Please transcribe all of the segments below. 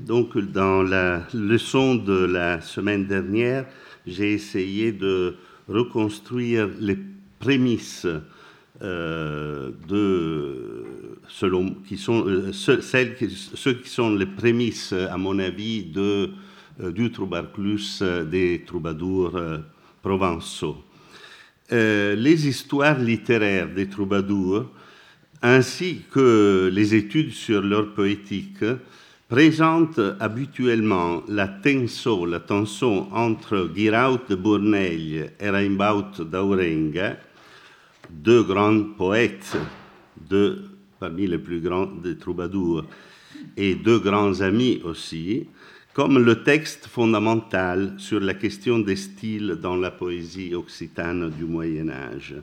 Donc, dans la leçon de la semaine dernière, j'ai essayé de reconstruire les prémices ceux qui sont les prémices, à mon avis, du Troubarclus des troubadours provençaux. Les histoires littéraires des troubadours, ainsi que les études sur leur poétique, présentent habituellement la tension entre Guiraut de Bourneil et Raimbaut d'Aurenga, deux grands poètes, parmi les plus grands des troubadours, et deux grands amis aussi, comme le texte fondamental sur la question des styles dans la poésie occitane du Moyen Âge.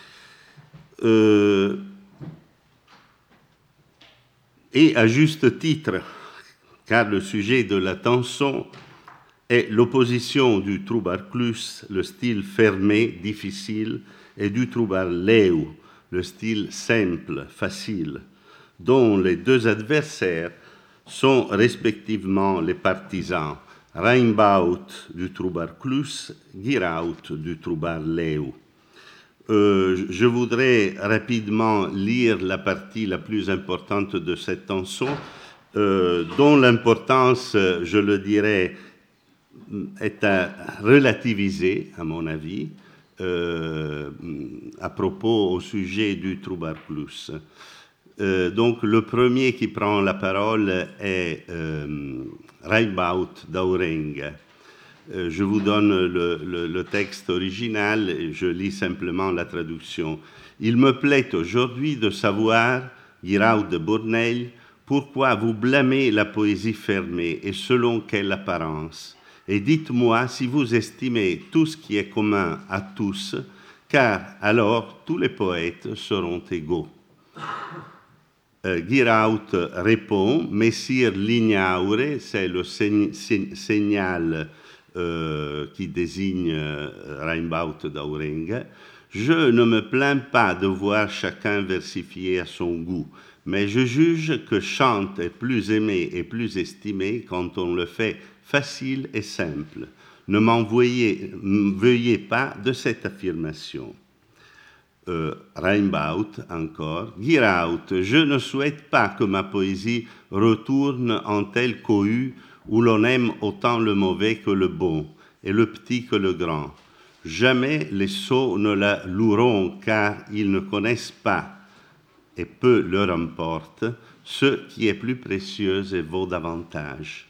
Et à juste titre, car le sujet de la tension est l'opposition du Troubarclus, le style fermé, difficile, et du Troubarleu, le style simple, facile, dont les deux adversaires sont respectivement les partisans Raimbaut du Troubarclus, Guiraut du Troubarleu. Je voudrais rapidement lire la partie la plus importante de cette tension, dont l'importance, je le dirais, est à relativiser, à mon avis, à propos au sujet du Troubarclus. Donc, le premier qui prend la parole est Raimbaut d'Aurenga. Je vous donne le texte original et je lis simplement la traduction. « Il me plaît aujourd'hui de savoir, Guiraut de Bourneil, pourquoi vous blâmez la poésie fermée et selon quelle apparence. Et dites-moi si vous estimez tout ce qui est commun à tous, car alors tous les poètes seront égaux. » Guiraut répond, Messire Lignaure, c'est le signal qui désigne Raimbaut d'Aurenga. Je ne me plains pas de voir chacun versifier à son goût, mais je juge que chante est plus aimé et plus estimé quand on le fait facile et simple. Ne m'en veuillez pas de cette affirmation. Raimbaut encore, Guiraut, je ne souhaite pas que ma poésie retourne en tel cohue où l'on aime autant le mauvais que le bon, et le petit que le grand. Jamais les sots ne la loueront, car ils ne connaissent pas, et peu leur importe, ce qui est plus précieux et vaut davantage.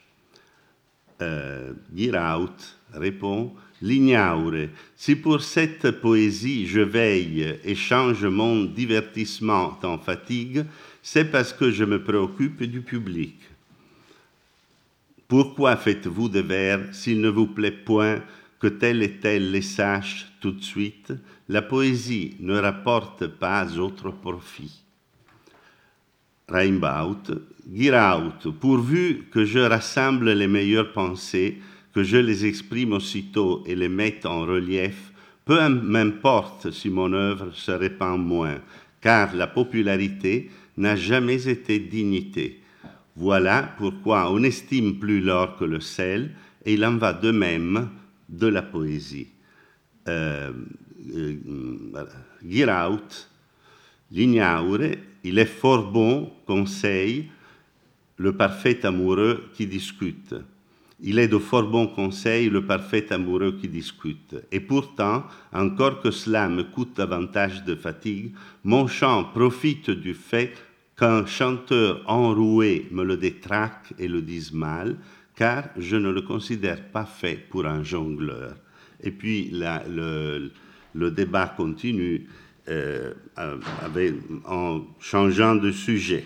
Guiraut répond, Lignaure, si pour cette poésie je veille et change mon divertissement en fatigue, c'est parce que je me préoccupe du public. Pourquoi faites-vous des vers s'il ne vous plaît point que tel et tel les sache tout de suite? La poésie ne rapporte pas autre profit. Raimbaut, Guiraut, pourvu que je rassemble les meilleures pensées, que je les exprime aussitôt et les mette en relief, peu m'importe si mon œuvre se répand moins, car la popularité n'a jamais été dignité. Voilà pourquoi on estime plus l'or que le sel, et il en va de même de la poésie. Guiraut, Lignaure, il est fort bon conseil, le parfait amoureux qui discute. Il est de fort bon conseil, le parfait amoureux qui discute. Et pourtant, encore que cela me coûte davantage de fatigue, mon chant profite du fait qu'un chanteur enroué me le détraque et le dise mal, car je ne le considère pas fait pour un jongleur. Et puis, le débat continue en changeant de sujet.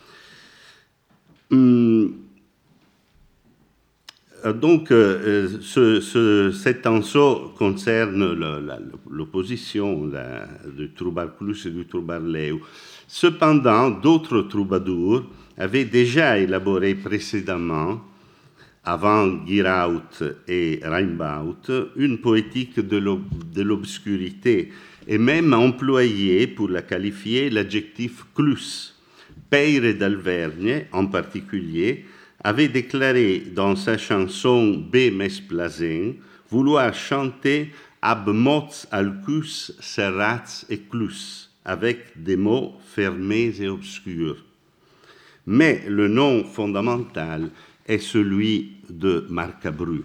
Donc, cette tension concerne l'opposition du Troubarclus et du Troubarleu. Cependant, d'autres troubadours avaient déjà élaboré précédemment, avant Guiraut et Raimbaut, une poétique de l'obscurité et même employé pour la qualifier l'adjectif clus. Peire d'Alvergne, en particulier, avait déclaré dans sa chanson B. Mesplazen vouloir chanter ab mots alcus serrats eclus, avec des mots fermés et obscurs. Mais le nom fondamental est celui de Marcabru.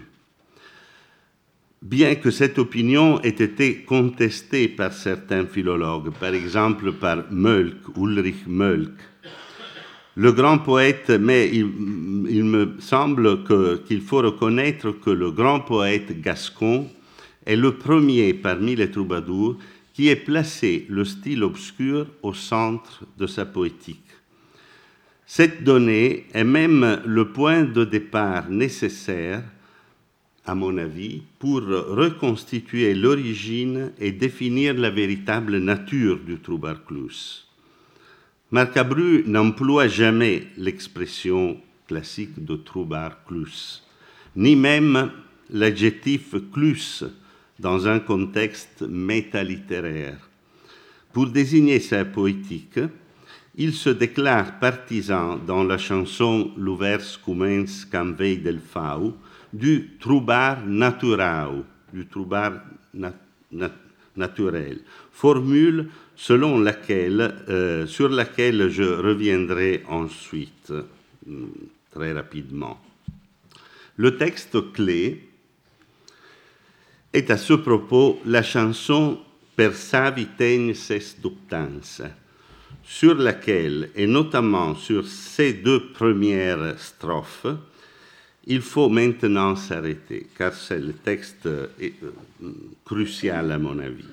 Bien que cette opinion ait été contestée par certains philologues, par exemple par Ulrich Mölk, le grand poète, mais il me semble qu'il faut reconnaître que le grand poète gascon est le premier parmi les troubadours qui ait placé le style obscur au centre de sa poétique. Cette donnée est même le point de départ nécessaire, à mon avis, pour reconstituer l'origine et définir la véritable nature du troubarclus. Marcabru n'emploie jamais l'expression classique de troubarclus, ni même l'adjectif clus dans un contexte métalittéraire. Pour désigner sa poétique, il se déclare partisan dans la chanson L'Uvers Cumens Cam Vei del Fau du troubar naturau, du troubar naturel, formule selon laquelle, sur laquelle je reviendrai ensuite très rapidement. Le texte clé est à ce propos la chanson Per savi tegn ses dubtans, sur laquelle, et notamment sur ces deux premières strophes, il faut maintenant s'arrêter, car c'est le texte crucial à mon avis.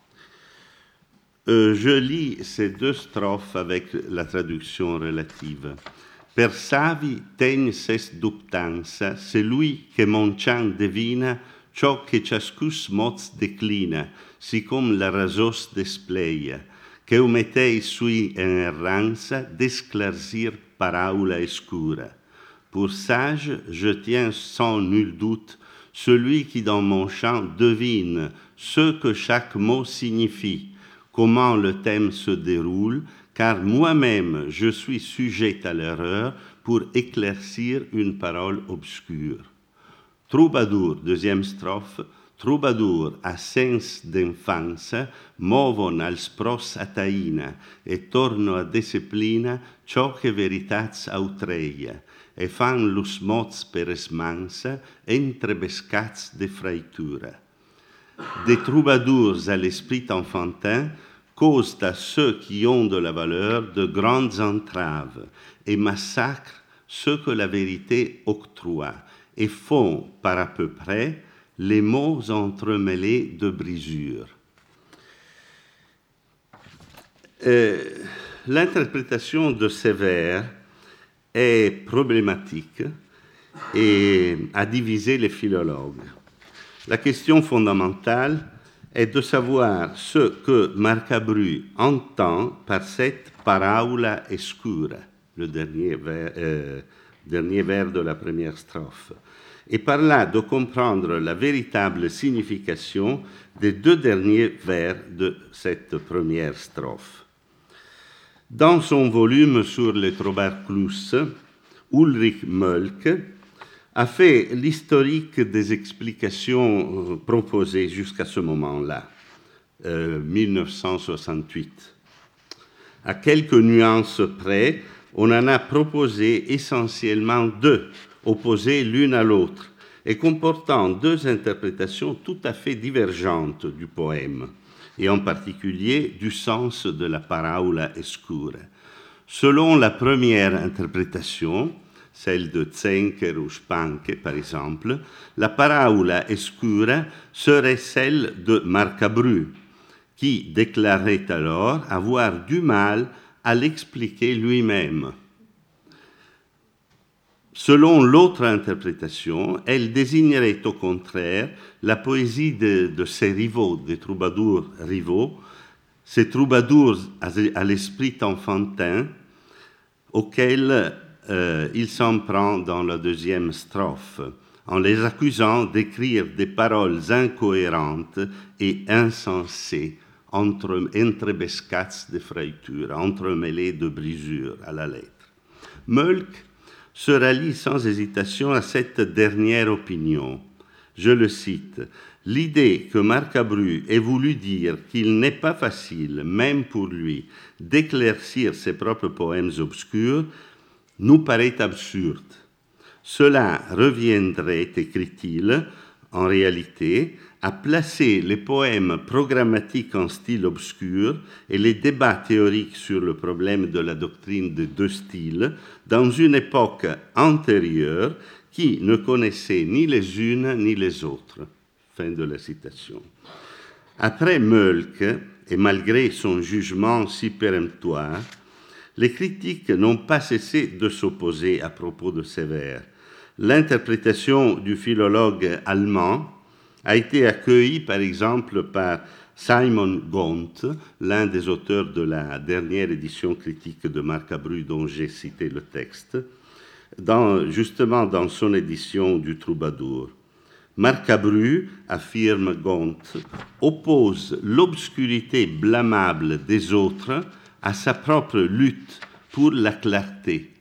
Je lis ces deux strophes avec la traduction relative. Per savi tegn ses dubtanza, c'est lui che mon chant devina ciò che ciascus moz declina, sicum la rasos despleia, che umetei sui en erranza d'esclaircir paraula escura. Pour sage, je tiens sans nul doute celui qui dans mon chant devine ce que chaque mot signifie, comment le thème se déroule, car moi-même je suis sujet à l'erreur pour éclaircir une parole obscure. Troubadour, deuxième strophe, troubadour a sens d'infanza, movon als pros ataina, et torno a disciplina ciò che veritats autreia, e fan lus mots per esmansa, entrebescats de fraitura. Des troubadours à l'esprit enfantin causent à ceux qui ont de la valeur de grandes entraves et massacrent ce que la vérité octroie et font par à peu près les mots entremêlés de brisures. L'interprétation de ces vers est problématique et a divisé les philologues. La question fondamentale est de savoir ce que Marcabru entend par cette paraula escura, le dernier vers de la première strophe, et par là de comprendre la véritable signification des deux derniers vers de cette première strophe. Dans son volume sur les troubarclus, Ulrich Mölk a fait l'historique des explications proposées jusqu'à ce moment-là, 1968. À quelques nuances près, on en a proposé essentiellement deux, opposées l'une à l'autre, et comportant deux interprétations tout à fait divergentes du poème, et en particulier du sens de la paraula escura. Selon la première interprétation, celle de Zenker ou Spanke par exemple, la paraula escura serait celle de Marcabru, qui déclarait alors avoir du mal à l'expliquer lui-même. Selon l'autre interprétation, elle désignerait au contraire la poésie de ses rivaux, des troubadours rivaux, ces troubadours à l'esprit enfantin auxquels il s'en prend dans la deuxième strophe, en les accusant d'écrire des paroles incohérentes et insensées, entrebescats de fraitura, entremêlées de brisures à la lettre. Mölk se rallie sans hésitation à cette dernière opinion. Je le cite, « L'idée que Marcabru ait voulu dire qu'il n'est pas facile, même pour lui, d'éclaircir ses propres poèmes obscurs, nous paraît absurde. Cela reviendrait, écrit-il, en réalité, à placer les poèmes programmatiques en style obscur et les débats théoriques sur le problème de la doctrine des deux styles dans une époque antérieure qui ne connaissait ni les unes ni les autres. » Fin de la citation. Après Meulck, et malgré son jugement si péremptoire, les critiques n'ont pas cessé de s'opposer à propos de ces vers. L'interprétation du philologue allemand a été accueillie, par exemple, par Simon Gaunt, l'un des auteurs de la dernière édition critique de Marcabru dont j'ai cité le texte, justement dans son édition du Troubadour. Marcabru, affirme Gaunt, oppose l'obscurité blâmable des autres à sa propre lutte pour la clarté,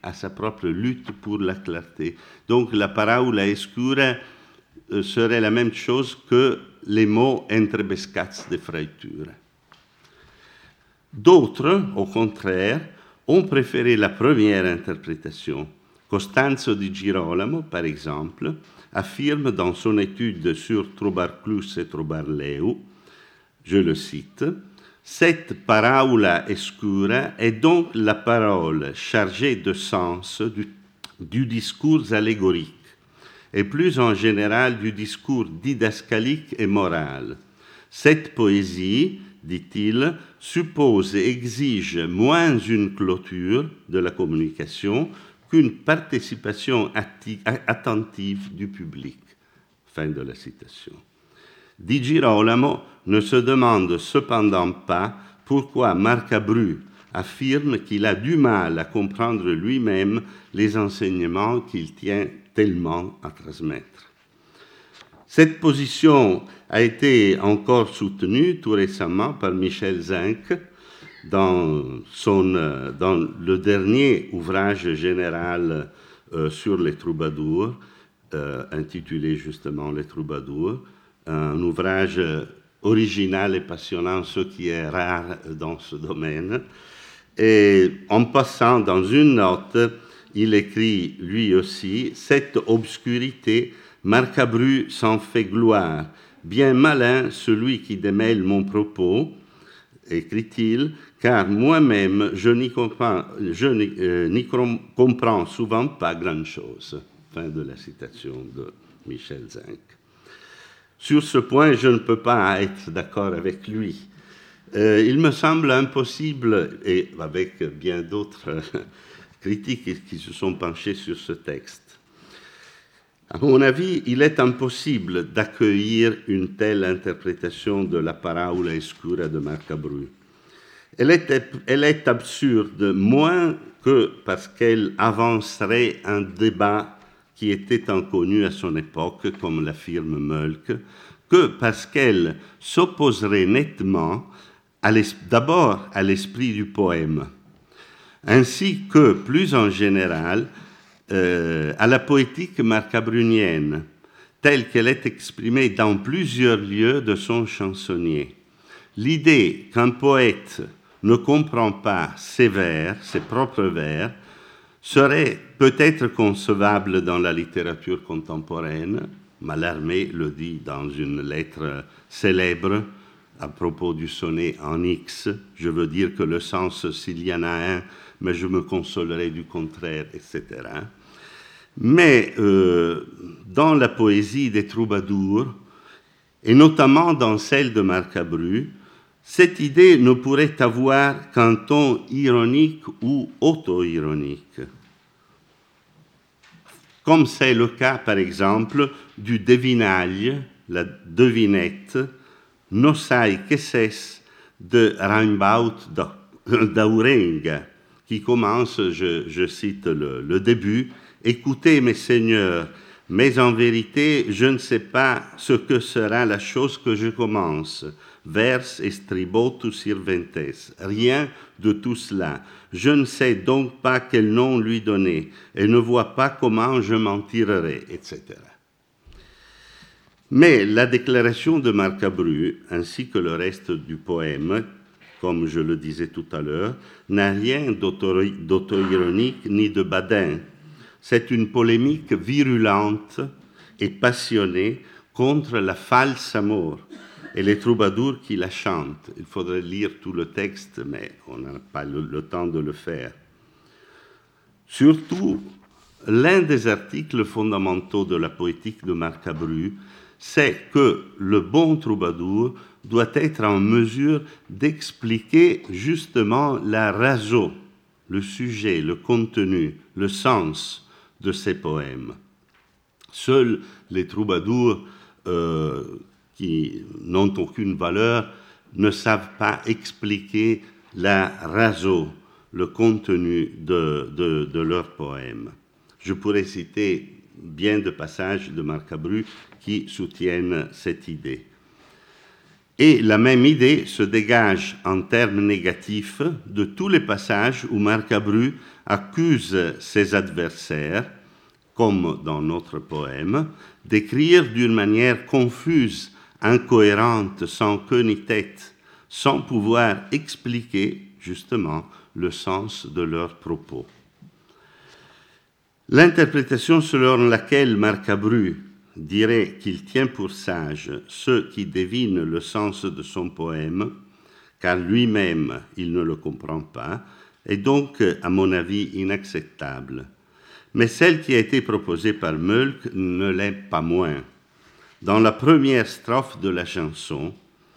Donc la paraula escura serait la même chose que les mots entrebescats de freiture. D'autres, au contraire, ont préféré la première interprétation. Costanzo di Girolamo, par exemple, affirme dans son étude sur Trobarclus et Trobarleu, je le cite, « Cette paraula escura est donc la parole chargée de sens du discours allégorique et plus en général du discours didascalique et moral. Cette poésie, dit-il, suppose et exige moins une clôture de la communication qu'une participation attentive du public. » Fin de la citation. Di Girolamo ne se demande cependant pas pourquoi Marcabru affirme qu'il a du mal à comprendre lui-même les enseignements qu'il tient tellement à transmettre. Cette position a été encore soutenue tout récemment par Michel Zinc dans le dernier ouvrage général sur les troubadours, intitulé justement « Les troubadours », un ouvrage original et passionnant, ce qui est rare dans ce domaine. Et en passant dans une note, il écrit lui aussi « Cette obscurité, Marcabru s'en fait gloire. Bien malin celui qui démêle mon propos, écrit-il, car moi-même je n'y comprends souvent pas grand-chose. » Fin de la citation de Michel Zinc. Sur ce point, je ne peux pas être d'accord avec lui. Il me semble impossible, et avec bien d'autres critiques qui se sont penchés sur ce texte, à mon avis, il est impossible d'accueillir une telle interprétation de la paraula escura de Marcabru. Elle est absurde, moins que parce qu'elle avancerait un débat qui était inconnu à son époque, comme l'affirme Meulck, que parce qu'elle s'opposerait nettement d'abord à l'esprit du poème, ainsi que, plus en général, à la poétique marcabrunienne, telle qu'elle est exprimée dans plusieurs lieux de son chansonnier. L'idée qu'un poète ne comprend pas ses vers, ses propres vers, serait peut-être concevable dans la littérature contemporaine. Mallarmé le dit dans une lettre célèbre à propos du sonnet en X. Je veux dire que le sens, s'il y en a un, mais je me consolerai du contraire, etc. Mais dans la poésie des troubadours, et notamment dans celle de Marcabru, cette idée ne pourrait avoir qu'un ton ironique ou auto-ironique, comme c'est le cas, par exemple, du devinaglie, la devinette, No sai che ses de Rimbaud d'Aurenga, qui commence, je cite le début, « Écoutez, mes seigneurs, mais en vérité, je ne sais pas ce que sera la chose que je commence. vers estribotus irventes. Rien de tout cela. Je ne sais donc pas quel nom lui donner et ne vois pas comment je m'en tirerai, etc. Mais la déclaration de Marcabru, ainsi que le reste du poème, comme je le disais tout à l'heure, n'a rien d'auto-ironique ni de badin. C'est une polémique virulente et passionnée contre la false amour et les troubadours qui la chantent. Il faudrait lire tout le texte, mais on n'a pas le temps de le faire. Surtout, l'un des articles fondamentaux de la poétique de Marcabru, c'est que le bon troubadour doit être en mesure d'expliquer justement la raison, le sujet, le contenu, le sens de ses poèmes. Seuls les troubadours qui n'ont aucune valeur ne savent pas expliquer la raison, le contenu de leurs poèmes. Je pourrais citer bien de passages de Marcabru qui soutiennent cette idée. Et la même idée se dégage en termes négatifs de tous les passages où Marcabru accuse ses adversaires, comme dans notre poème, d'écrire d'une manière confuse, incohérente, sans queue ni tête, sans pouvoir expliquer justement le sens de leurs propos. L'interprétation selon laquelle Marcabru dirait qu'il tient pour sages ceux qui devinent le sens de son poème, car lui-même il ne le comprend pas, est donc, à mon avis, inacceptable. Mais celle qui a été proposée par Mölk ne l'est pas moins. Dans la première strophe de la chanson,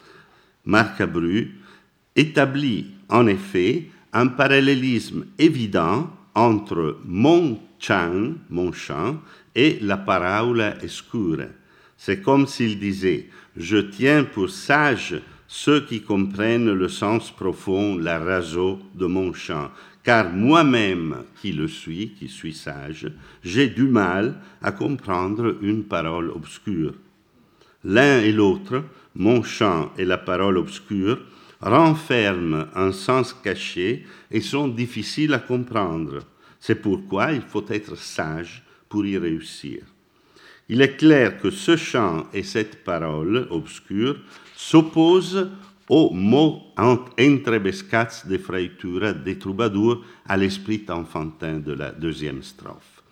Marcabru établit en effet un parallélisme évident entre mon chant, et la paraula escura. C'est comme s'il disait « Je tiens pour sages ceux qui comprennent le sens profond, la raison de mon chant, car moi-même qui suis sage, j'ai du mal à comprendre une parole obscure. » L'un et l'autre, mon chant et la parole obscure, renferment un sens caché et sont difficiles à comprendre. C'est pourquoi il faut être sage pour y réussir. Il est clair que ce chant et cette parole obscure s'opposent au mot entrebescats de freitura des troubadours à l'esprit enfantin de la deuxième strophe.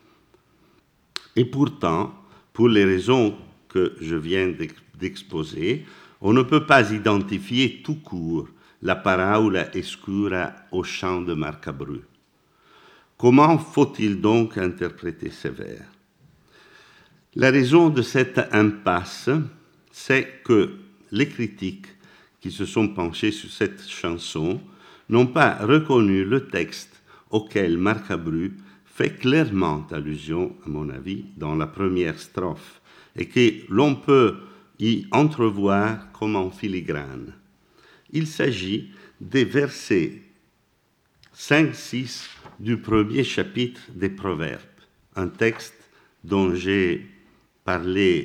Et pourtant, pour les raisons que je viens d'exposer, on ne peut pas identifier tout court la paraula escura au chant de Marcabru. Comment faut-il donc interpréter ces vers? La raison de cette impasse, c'est que les critiques qui se sont penchés sur cette chanson n'ont pas reconnu le texte auquel Marcabru fait clairement allusion, à mon avis, dans la première strophe, et que l'on peut y entrevoir comme en filigrane. Il s'agit des versets 5-6 du premier chapitre des Proverbes, un texte dont j'ai parlé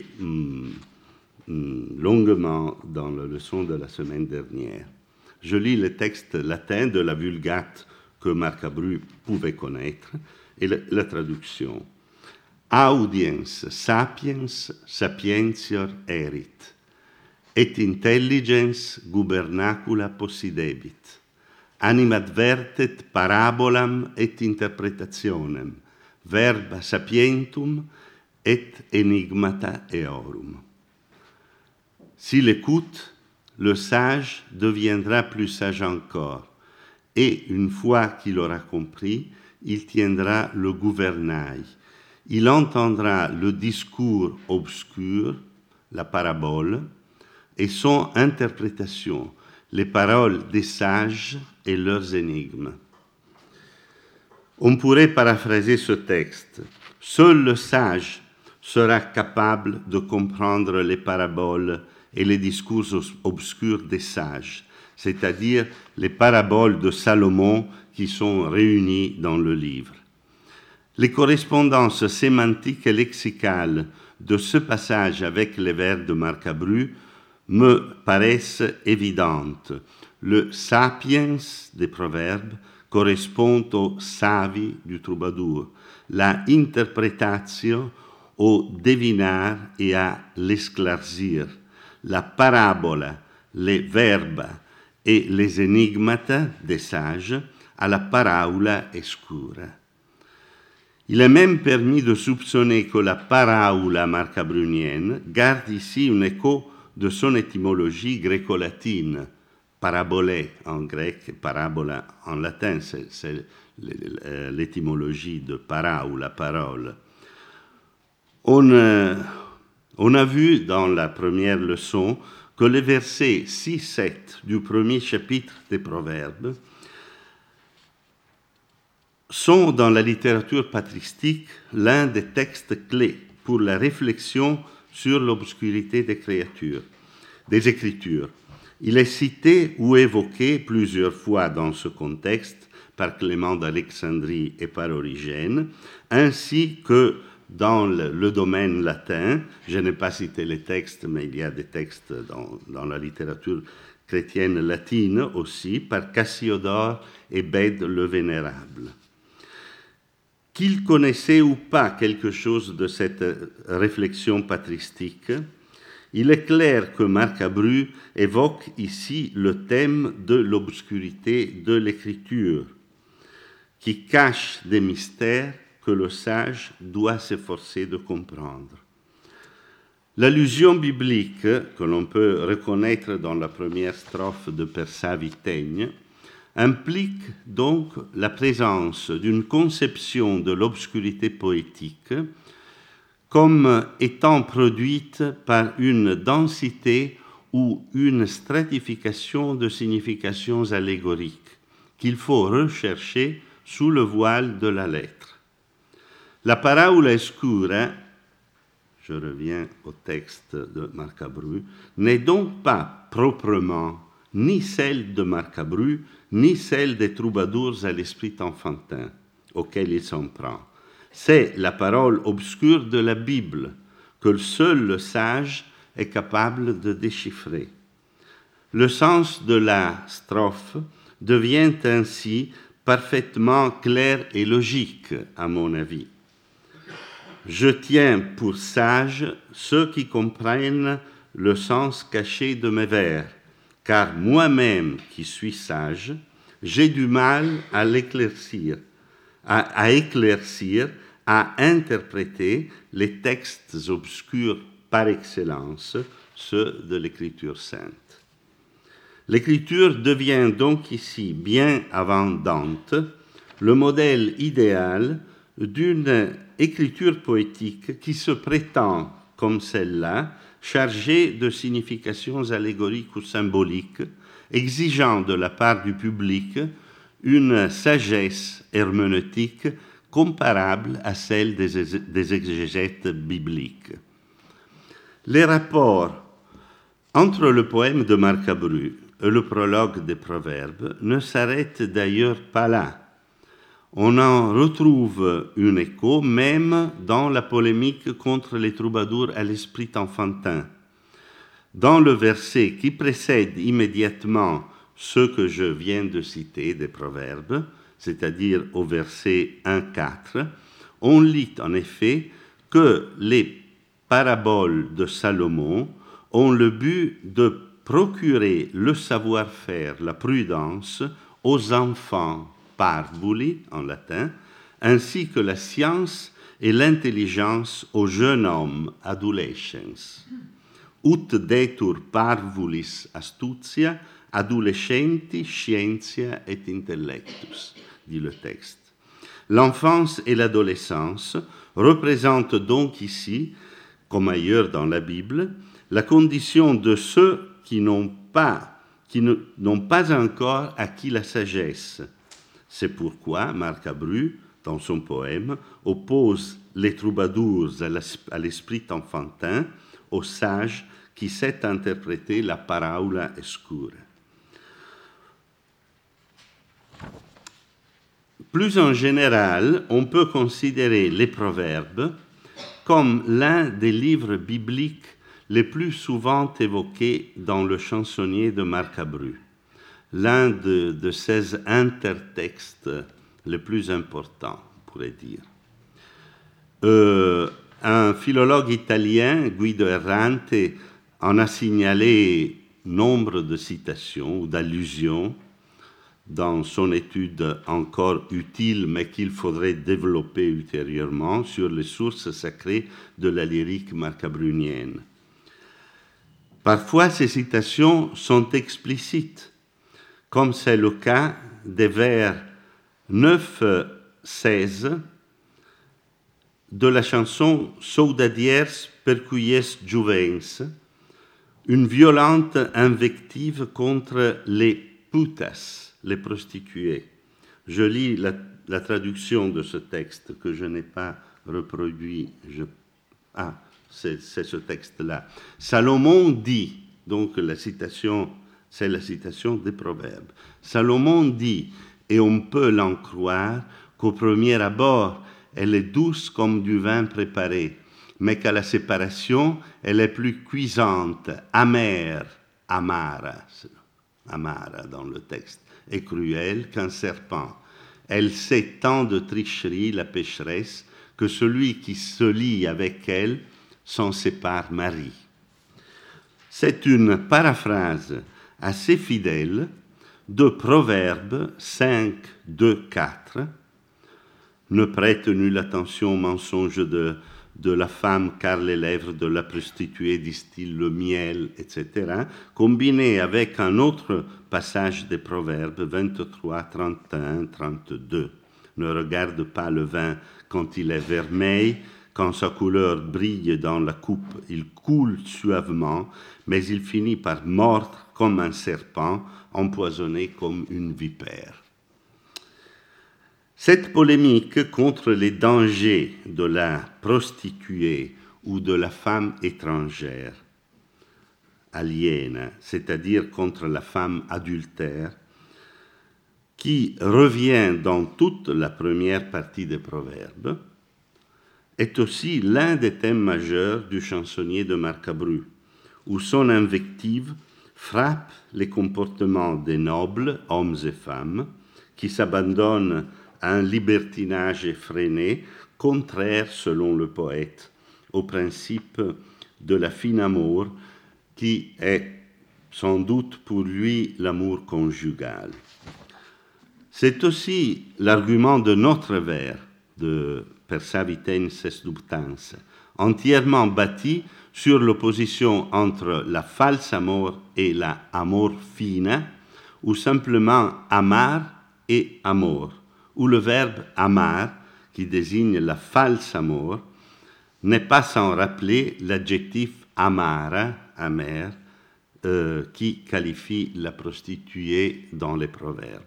longuement dans la leçon de la semaine dernière. Je lis le texte latin de la Vulgate que Marcabru pouvait connaître et la traduction. Audiens sapiens sapientior erit, et intelligens gubernacula possidebit. Animadvertet parabolam et interpretationem, verba sapientum et enigmata eorum. S'il écoute, le sage deviendra plus sage encore, et une fois qu'il aura compris, il tiendra le gouvernail. Il entendra le discours obscur, la parabole, et son interprétation, les paroles des sages et leurs énigmes. On pourrait paraphraser ce texte. Seul le sage sera capable de comprendre les paraboles et les discours obscurs des sages, c'est-à-dire les paraboles de Salomon qui sont réunies dans le livre. Les correspondances sémantiques et lexicales de ce passage avec les vers de Marcabru me paraissent évidentes. Le sapiens des proverbes correspond au savi du troubadour, la interpretatio au devinar et à l'esclaircir, la parabola, les verbes et les enigmata des sages à la paraula escura. Il est même permis de soupçonner que la paraula marcabrunienne garde ici un écho de son étymologie gréco-latine, parabolé en grec, parabola en latin, c'est l'étymologie de para ou la parole. On a vu dans la première leçon que les versets 6-7 du premier chapitre des Proverbes sont dans la littérature patristique l'un des textes clés pour la réflexion sur l'obscurité des Écritures. Il est cité ou évoqué plusieurs fois dans ce contexte par Clément d'Alexandrie et par Origène, ainsi que dans le domaine latin. Je n'ai pas cité les textes, mais il y a des textes dans la littérature chrétienne latine aussi, par Cassiodore et Bède le Vénérable. Qu'il connaissait ou pas quelque chose de cette réflexion patristique, il est clair que Marcabru évoque ici le thème de l'obscurité de l'écriture, qui cache des mystères que le sage doit s'efforcer de comprendre. L'allusion biblique que l'on peut reconnaître dans la première strophe de Persavitaigne implique donc la présence d'une conception de l'obscurité poétique comme étant produite par une densité ou une stratification de significations allégoriques qu'il faut rechercher sous le voile de la lettre. La paraula escura, je reviens au texte de Marcabru, n'est donc pas proprement ni celle de Marcabru, ni celle des troubadours à l'esprit enfantin, auquel il s'en prend. C'est la parole obscure de la Bible que seul le sage est capable de déchiffrer. Le sens de la strophe devient ainsi parfaitement clair et logique, à mon avis. Je tiens pour sages ceux qui comprennent le sens caché de mes vers, car moi-même qui suis sage, j'ai du mal à l'éclaircir, à interpréter les textes obscurs par excellence, ceux de l'Écriture sainte. L'Écriture devient donc ici, bien avant Dante, le modèle idéal d'une écriture poétique qui se prétend, comme celle-là, chargée de significations allégoriques ou symboliques, exigeant de la part du public une sagesse herméneutique comparable à celle des exégètes bibliques. Les rapports entre le poème de Marcabru et le prologue des Proverbes ne s'arrêtent d'ailleurs pas là. On en retrouve un écho même dans la polémique contre les troubadours à l'esprit enfantin. Dans le verset qui précède immédiatement ce que je viens de citer des Proverbes, c'est-à-dire au verset 1-4, on lit en effet que les paraboles de Salomon ont le but de procurer le savoir-faire, la prudence aux enfants parvuli en latin, ainsi que la science et l'intelligence aux jeunes hommes, adolescens. Ut detur parvulis astutia, adolescenti scientia et intellectus, dit le texte. L'enfance et l'adolescence représentent donc ici, comme ailleurs dans la Bible, la condition de ceux qui n'ont pas encore acquis la sagesse. C'est pourquoi Marcabru, dans son poème, oppose les troubadours à l'esprit enfantin aux sages qui sait interpréter la paraula escura. Plus en général, on peut considérer les Proverbes comme l'un des livres bibliques les plus souvent évoqués dans le chansonnier de Marcabru, l'un de ces intertextes les plus importants, on pourrait dire. Un philologue italien, Guido Errante, en a signalé nombre de citations ou d'allusions dans son étude encore utile, mais qu'il faudrait développer ultérieurement, sur les sources sacrées de la lyrique marcabrunienne. Parfois, ces citations sont explicites, comme c'est le cas des vers 9-16 de la chanson Saudadiers percuies juvens, une violente invective contre les putas, les prostituées. Je lis la traduction de ce texte que je n'ai pas reproduit. C'est ce texte-là. Salomon dit, donc la citation, c'est la citation des Proverbes. Salomon dit, et on peut l'en croire, qu'au premier abord, elle est douce comme du vin préparé, mais qu'à la séparation, elle est plus cuisante, amère, amara dans le texte, et cruelle qu'un serpent. Elle sait tant de tricherie, la pécheresse, que celui qui se lie avec elle s'en sépare mari. C'est une paraphrase assez fidèle de Proverbes 5, 2, 4. Ne prête nulle attention au mensonge de la femme, car les lèvres de la prostituée distillent le miel, etc., combiné avec un autre passage des Proverbes 23, 31, 32. Ne regarde pas le vin quand il est vermeil, quand sa couleur brille dans la coupe, il coule suavement, mais il finit par mordre comme un serpent, empoisonné comme une vipère. Cette polémique contre les dangers de la prostituée ou de la femme étrangère, aliène, c'est-à-dire contre la femme adultère, qui revient dans toute la première partie des Proverbes, est aussi l'un des thèmes majeurs du chansonnier de Marcabru, où son invective frappe les comportements des nobles, hommes et femmes, qui s'abandonnent à un libertinage effréné, contraire, selon le poète, au principe de la fine amour, qui est sans doute pour lui l'amour conjugal. C'est aussi l'argument de notre vers, de Persaviten ses dubtans, entièrement bâti sur l'opposition entre la false amour et la amor fina, ou simplement amar et amor, où le verbe amar, qui désigne la false amour, n'est pas sans rappeler l'adjectif amara, amer, qui qualifie la prostituée dans les Proverbes.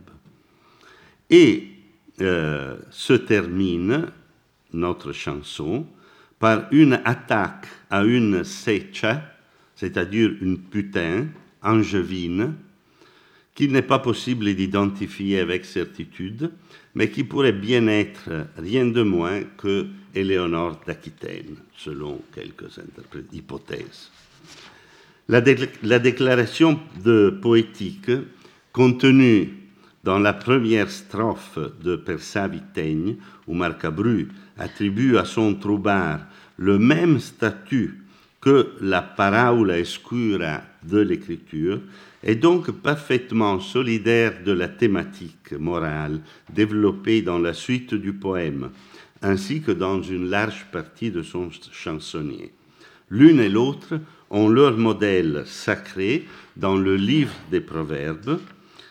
Et se termine notre chanson par une attaque à une secha, c'est-à-dire une putain angevine, qu'il n'est pas possible d'identifier avec certitude, mais qui pourrait bien être rien de moins que Éléonore d'Aquitaine, selon quelques hypothèses. La déclaration de poétique contenue dans la première strophe de Persavitaigne, où Marcabru attribue à son troubard le même statut que la paraula escura de l'écriture, est donc parfaitement solidaire de la thématique morale développée dans la suite du poème, ainsi que dans une large partie de son chansonnier. L'une et l'autre ont leur modèle sacré dans le livre des Proverbes,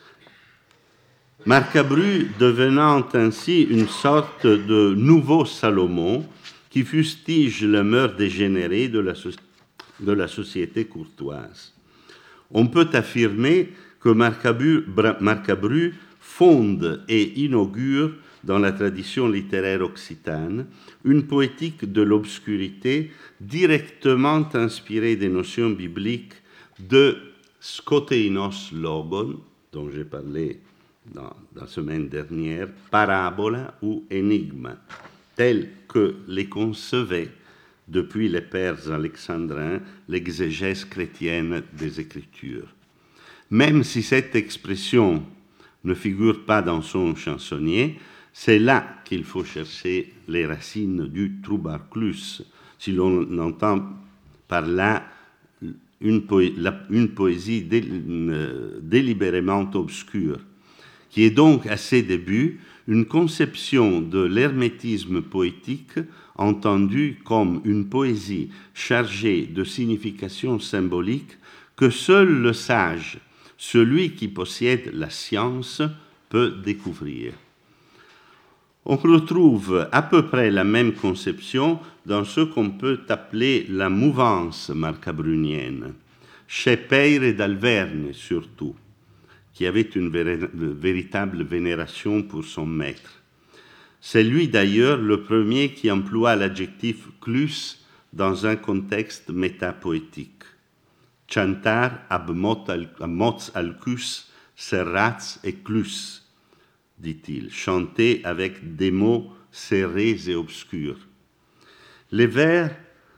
Marcabru devenant ainsi une sorte de nouveau Salomon qui fustige les mœurs dégénérées de la société courtoise. On peut affirmer que Marcabru fonde et inaugure dans la tradition littéraire occitane une poétique de l'obscurité directement inspirée des notions bibliques de skoteinos logon, dont j'ai parlé dans la semaine dernière, parabola ou énigme, tels que les concevait depuis les pères alexandrins, l'exégèse chrétienne des Écritures. Même si cette expression ne figure pas dans son chansonnier, c'est là qu'il faut chercher les racines du troubarclus, si l'on entend par là une poésie délibérément obscure, qui est donc à ses débuts une conception de l'hermétisme poétique entendue comme une poésie chargée de significations symboliques que seul le sage, celui qui possède la science, peut découvrir. On retrouve à peu près la même conception dans ce qu'on peut appeler la mouvance marcabrunienne, chez Peire d'Alvergne surtout, qui avait une véritable vénération pour son maître. C'est lui d'ailleurs le premier qui emploie l'adjectif clus dans un contexte métapoétique. Chantar ab mots alcus serrats et clus, dit-il, chanter avec des mots serrés et obscurs. Les vers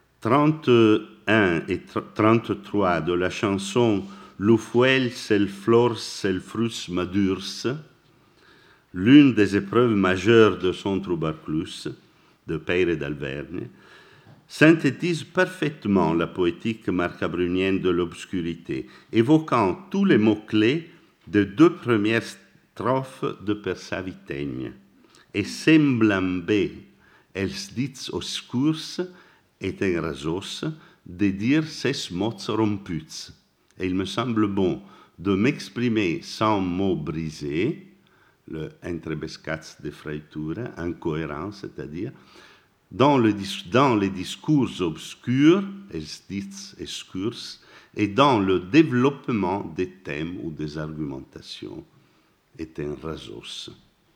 31 et 33 de la chanson L'ufuel sel flors sel frus madurs, l'une des épreuves majeures de son troubarclus, de Peire d'Alvergne, synthétise parfaitement la poétique marcabrunienne de l'obscurité, évoquant tous les mots-clés des deux premières strophes de Persavitaigne. Et semblambe els dits oscurs et en rasos de dire ses mots romputs. Et il me semble bon de m'exprimer sans mots brisés, le entrebescats de freitura, incohérent, c'est-à-dire, dans les discours obscurs, els dits escurs, et dans le développement des thèmes ou des argumentations, et en rasos.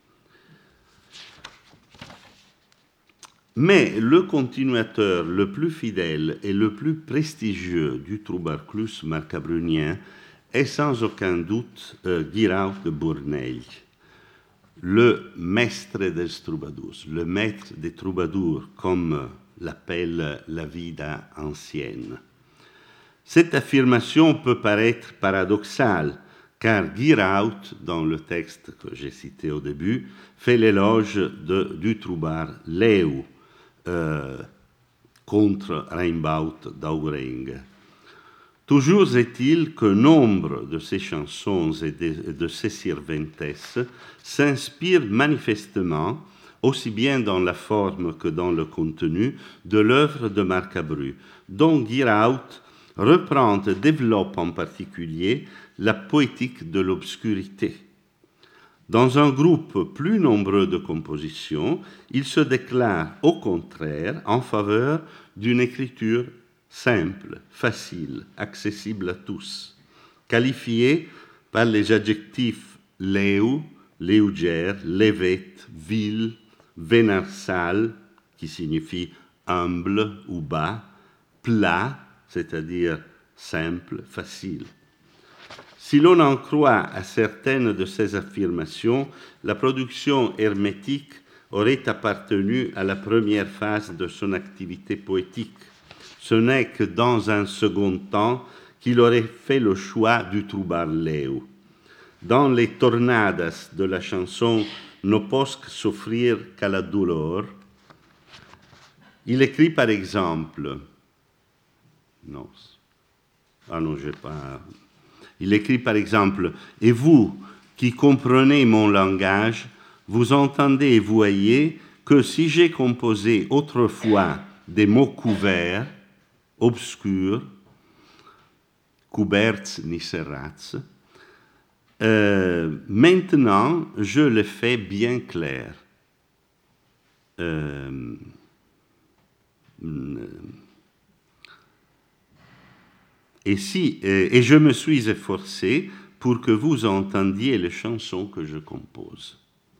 Mais le continuateur le plus fidèle et le plus prestigieux du troubarclus marcabrunien est sans aucun doute Guiraut de Bourneil, le maître des troubadours, le maître des troubadours, comme l'appelle la vida ancienne. Cette affirmation peut paraître paradoxale, car Guiraut, dans le texte que j'ai cité au début, fait l'éloge du troubard Leu, contre Reinbaut d'Aureng. Toujours est-il que nombre de ces chansons et de ces sirventes s'inspirent manifestement, aussi bien dans la forme que dans le contenu, de l'œuvre de Marcabru, dont Guiraut reprend et développe en particulier la poétique de l'obscurité. Dans un groupe plus nombreux de compositions, il se déclare au contraire en faveur d'une écriture simple, facile, accessible à tous, qualifiée par les adjectifs leu, léugère, levet, vil, vénarsal, qui signifie humble ou bas, plat, c'est-à-dire simple, facile. Si l'on en croit à certaines de ces affirmations, la production hermétique aurait appartenu à la première phase de son activité poétique. Ce n'est que dans un second temps qu'il aurait fait le choix du troubard Leu. Dans les tornadas de la chanson No posc soffrir qu'à la douleur, il écrit par exemple... Il écrit par exemple « Et vous, qui comprenez mon langage, vous entendez et voyez que si j'ai composé autrefois des mots couverts, obscurs, couberts ni serrats, maintenant je les fais bien clairs. » Et je me suis efforcé pour que vous entendiez les chansons que je compose.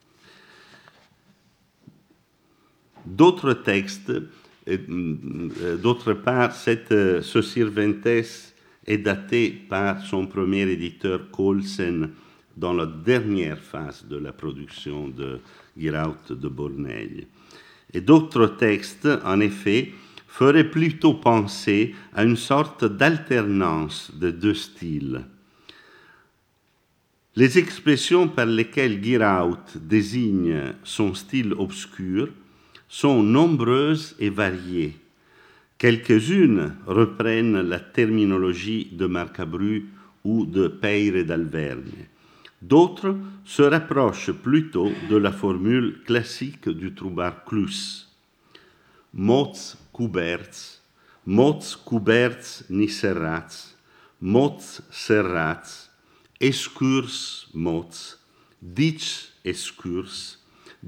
D'autres textes, d'autre part, ce Sirventes est daté par son premier éditeur Colsen dans la dernière phase de la production de Guiraut de Bourneil. Et d'autres textes, en effet, ferait plutôt penser à une sorte d'alternance de deux styles. Les expressions par lesquelles Giraud désigne son style obscur sont nombreuses et variées. Quelques-unes reprennent la terminologie de Marcabru ou de Peyre d'Alvergne. D'autres se rapprochent plutôt de la formule classique du troubard clus. Mots couberts ni serrats, mots serrats, escurs mots, dics escurs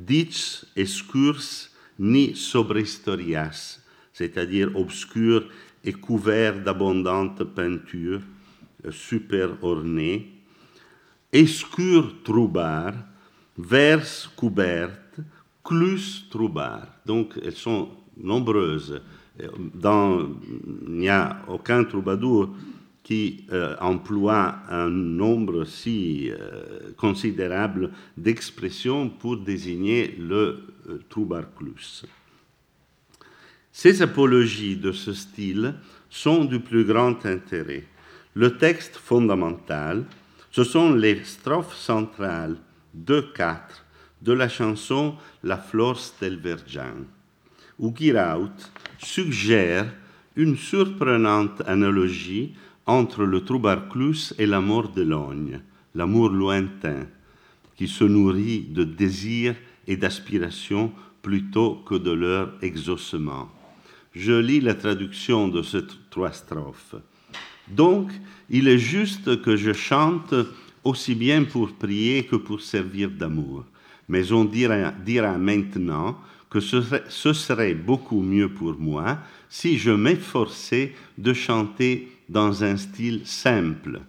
ni sobrestorias, c'est-à-dire obscurs et couverts d'abondantes peintures, super ornées, escurs troubard, vers couberte, clus troubard. Donc, elles sont nombreuses. Il n'y a aucun troubadour qui emploie un nombre si considérable d'expressions pour désigner le troubard clus. Ces apologies de ce style sont du plus grand intérêt. Le texte fondamental, ce sont les strophes centrales 2-4 de la chanson La Flor del Vergin, où Giraud suggère une surprenante analogie entre le troubard clus et l'amour de l'ogne, l'amour lointain, qui se nourrit de désirs et d'aspirations plutôt que de leur exaucement. Je lis la traduction de ces 3 strophes. Donc, il est juste que je chante aussi bien pour prier que pour servir d'amour. Mais on dira maintenant que ce serait beaucoup mieux pour moi si je m'efforçais de chanter dans un style simple.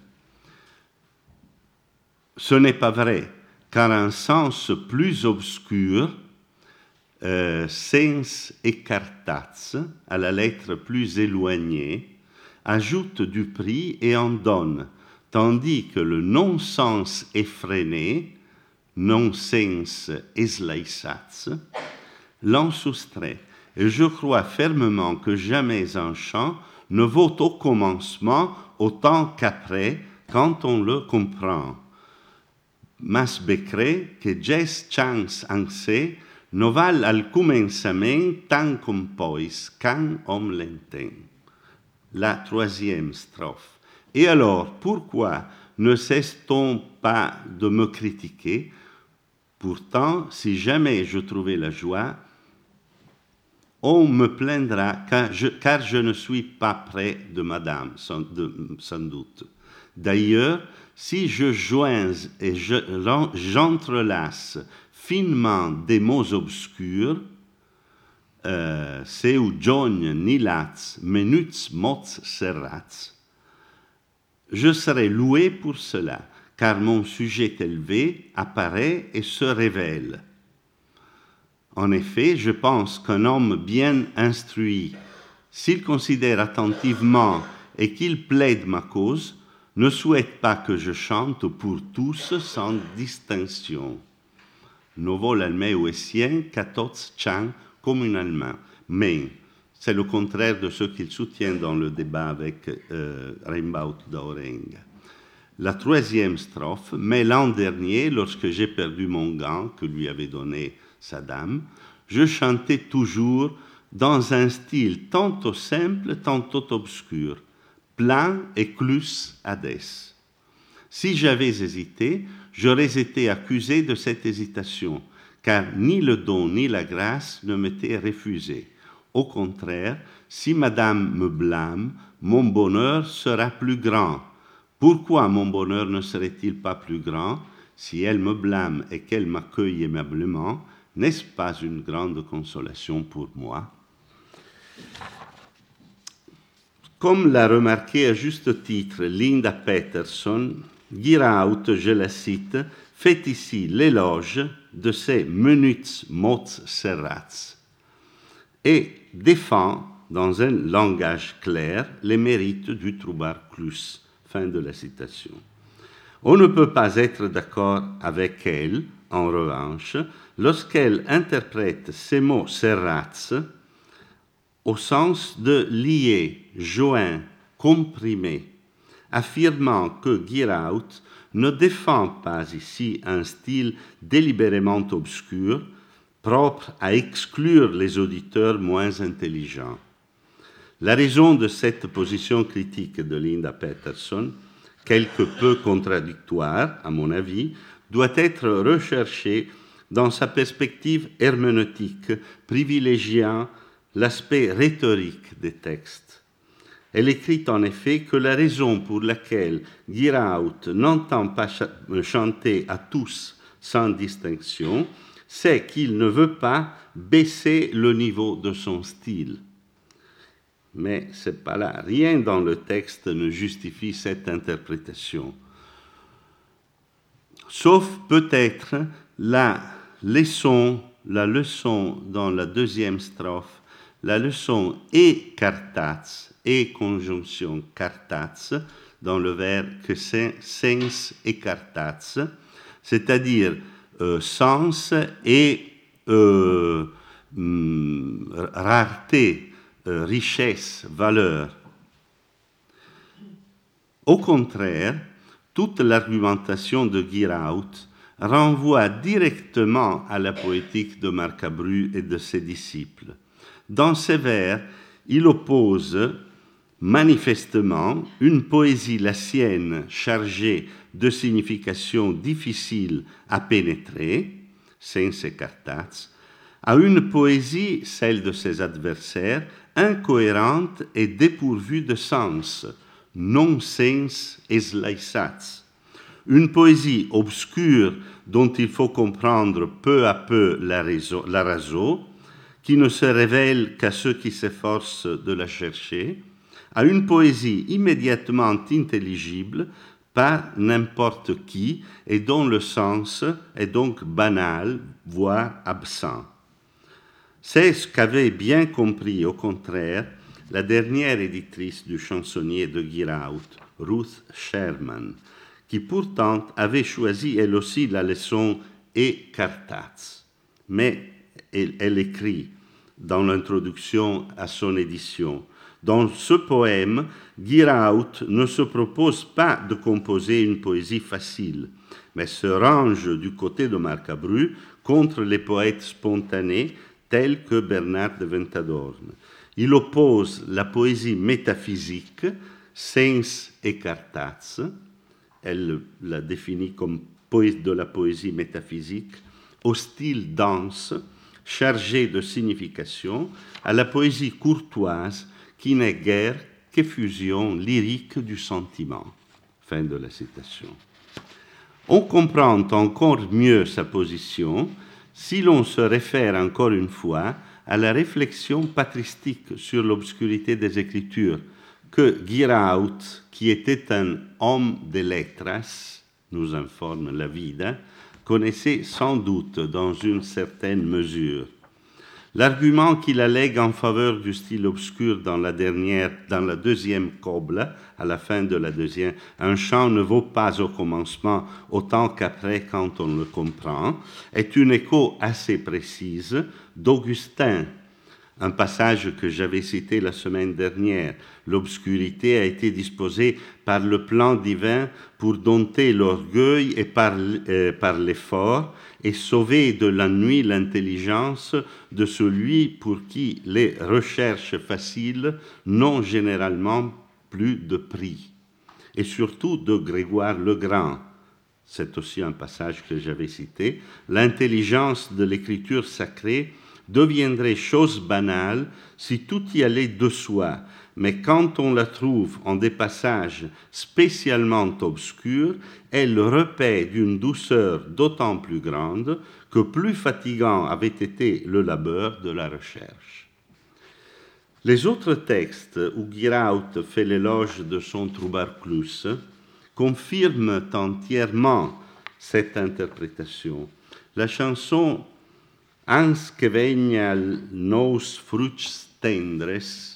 Ce n'est pas vrai, car un sens plus obscur, sens écartats, à la lettre plus éloignée, ajoute du prix et en donne, tandis que le non-sens effréné, non-sens eslaïsats, l'en soustrait. Et je crois fermement que jamais un chant ne vaut au commencement autant qu'après, quand on le comprend. Mas becré que ges chans anse no val al començament tant com pois, quand om l'entend. La 3e strophe. Et alors, pourquoi ne cesse-t-on pas de me critiquer? Pourtant, si jamais je trouvais la joie, on me plaindra car je ne suis pas près de madame, sans doute. D'ailleurs, si je joins et j'entrelace finement des mots obscurs, seu giogn nilats, menuts mots serrats, je serai loué pour cela, car mon sujet élevé apparaît et se révèle. En effet, je pense qu'un homme bien instruit, s'il considère attentivement et qu'il plaide ma cause, ne souhaite pas que je chante pour tous sans distinction. No vol al meu essien qu'à tots chant communalement. Mais c'est le contraire de ce qu'il soutient dans le débat avec Rimbaud d'Aureng. La 3e strophe, mais l'an dernier, lorsque j'ai perdu mon gant que lui avait donné sa dame, je chantais toujours dans un style tantôt simple, tantôt obscur, plein et clus hades. Si j'avais hésité, j'aurais été accusé de cette hésitation, car ni le don ni la grâce ne m'étaient refusés. Au contraire, si madame me blâme, mon bonheur sera plus grand. Pourquoi mon bonheur ne serait-il pas plus grand? Si elle me blâme et qu'elle m'accueille aimablement, n'est-ce pas une grande consolation pour moi? Comme l'a remarqué à juste titre Linda Peterson, Giraud, je la cite, fait ici l'éloge de ces menuts mots serrats et défend, dans un langage clair, les mérites du troubard clus. Fin de la citation. On ne peut pas être d'accord avec elle, en revanche, lorsqu'elle interprète ces mots serrats au sens de lier, joint, comprimer, affirmant que Giraud ne défend pas ici un style délibérément obscur, propre à exclure les auditeurs moins intelligents. La raison de cette position critique de Linda Peterson, quelque peu contradictoire, à mon avis, doit être recherchée dans sa perspective herméneutique, privilégiant l'aspect rhétorique des textes. Elle écrit en effet que la raison pour laquelle Giraud n'entend pas chanter à tous sans distinction, c'est qu'il ne veut pas baisser le niveau de son style. Mais ce n'est pas là. Rien dans le texte ne justifie cette interprétation. Sauf peut-être la leçon dans la deuxième strophe, la leçon et cartats, et conjonction cartats, dans le verbe que sens et cartats, c'est-à-dire sens et rareté, richesse, valeur. Au contraire, toute l'argumentation de Giraud renvoie directement à la poétique de Marcabru et de ses disciples. Dans ses vers, il oppose manifestement une poésie, la sienne, chargée de significations difficiles à pénétrer, sens et cartats, à une poésie, celle de ses adversaires, incohérente et dépourvue de sens, non-sens eslaïsats. Une poésie obscure dont il faut comprendre peu à peu la raison, qui ne se révèle qu'à ceux qui s'efforcent de la chercher, à une poésie immédiatement intelligible par n'importe qui et dont le sens est donc banal, voire absent. C'est ce qu'avait bien compris, au contraire, la dernière éditrice du chansonnier de Giraud, Ruth Sherman, qui pourtant avait choisi elle aussi la leçon et cartats. Mais elle écrit dans l'introduction à son édition: dans ce poème, Giraud ne se propose pas de composer une poésie facile, mais se range du côté de Marcabru contre les poètes spontanés tels que Bernard de Ventadorn. Il oppose la poésie métaphysique, sens et cartats, elle la définit comme de la poésie métaphysique, au style dense, chargé de signification, à la poésie courtoise, qui n'est guère qu'effusion lyrique du sentiment. Fin de la citation. On comprend encore mieux sa position si l'on se réfère encore une fois à la réflexion patristique sur l'obscurité des Écritures que Giraud, qui était un homme de lettres, nous informe la Vida, connaissait sans doute dans une certaine mesure. L'argument qu'il allègue en faveur du style obscur dans la deuxième coble, à la fin de la deuxième, un chant ne vaut pas au commencement autant qu'après quand on le comprend, est une écho assez précise d'Augustin, un passage que j'avais cité la semaine dernière. L'obscurité a été disposée par le plan divin pour dompter l'orgueil et par l'effort et sauver de la nuit l'intelligence de celui pour qui les recherches faciles n'ont généralement plus de prix. Et surtout de Grégoire le Grand. C'est aussi un passage que j'avais cité. L'intelligence de l'écriture sacrée deviendrait chose banale si tout y allait de soi, mais quand on la trouve en des passages spécialement obscurs, elle repaît d'une douceur d'autant plus grande que plus fatigant avait été le labeur de la recherche. Les autres textes où Giraud fait l'éloge de son Troubarclus confirment entièrement cette interprétation. La chanson Ans que vegna nos fruits tendres,